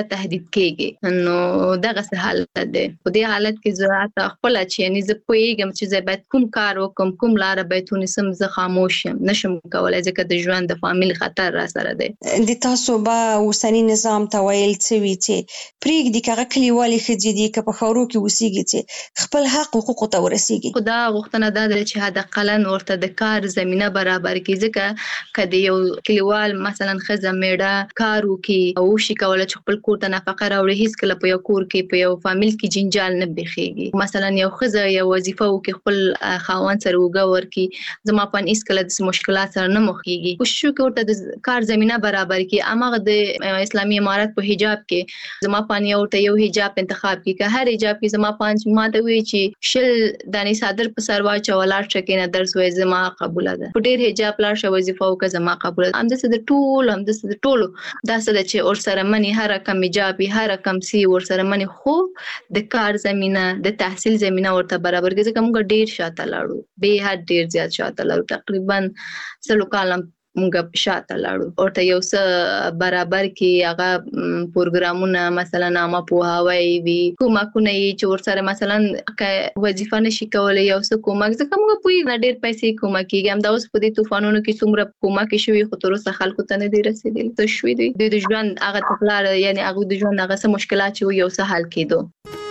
Speaker 1: کېږي. نو دغه حالت دی. په دې حالت کې زه خپل چې یعنی زه پوهیږم چې زه باید کوم کار وکم، کوم لار باید ونیسم، زه خاموش یم، نشم کولای ځکه د ژوند د فامیل خطر را سره دی.
Speaker 22: د تاسو به اوسنی نظام ته ویل څه وی چې پرېږدي که هغه کلیوالې ښځې دي که په ښارو کې اوسېږي چې خپل حق حقوقو ته ورسېږي.
Speaker 1: خو دا غوښتنه دا ده چې حداقل ورته د کار زمینه برابر کړي، ځکه که د یو کلیوال مثلا ښځه میړه کار وکړي او وشي کولی چې خپل کور ته نفقه راوړي، هېڅکله په یو کور کې په یو فامیل کې جنجال نه بیخېږي. مثلا یو ښځه یو وظیفه وکړي، خپل خاوند سره اوږه ورکړي، زما په هېڅکله د مشکلات سره نه مخ کېږي. کوشش وکړي ورته د کار زمینه برابر کړي. هماغه د اسلامي امارت په حجاب کې زما په ورته یو حجاب انتخاب کړي، که هر حجاب کې زما په ما ته وایي چې 10 دانې صادر په سر واچوه، لاړ شه کېنه درس وایي، زما قبوله ده. په ډېر حجاب لاړ شه وظیفه وکړه، زما قبوله ده. همداسې د ټولو داسې ده چې ورسره مني هر رقم حجاب هر رقم سی ورسره مني، خو د کار زمینه د تحصیل زمینه ورته برابر کړي. ځکه موږ ډېر شاته لاړو، به حد ډېر زیات شاته لاړو، تقریبا 100 کاله موږ شاته لاړو. ورته یو څه برابر کې هغه پروګرامونه مثلا عامه پوهاوی وي، کومکونه یې چې ورسره مثلا که وظیفه نشي کولی یو څه کومک، ځکه موږ پوهېږو ډېر پیسې کومک کېږي. همدا اوس په دې طوفانونو کې څومره کومک شوي، خو تر اوسه خلکو ته نه دي رسېدلي. څه شوي دوی د ژوند هغه تکلار، یعنې هغوی د ژوند هغه څه مشکلات چې یو څه حل کېدو.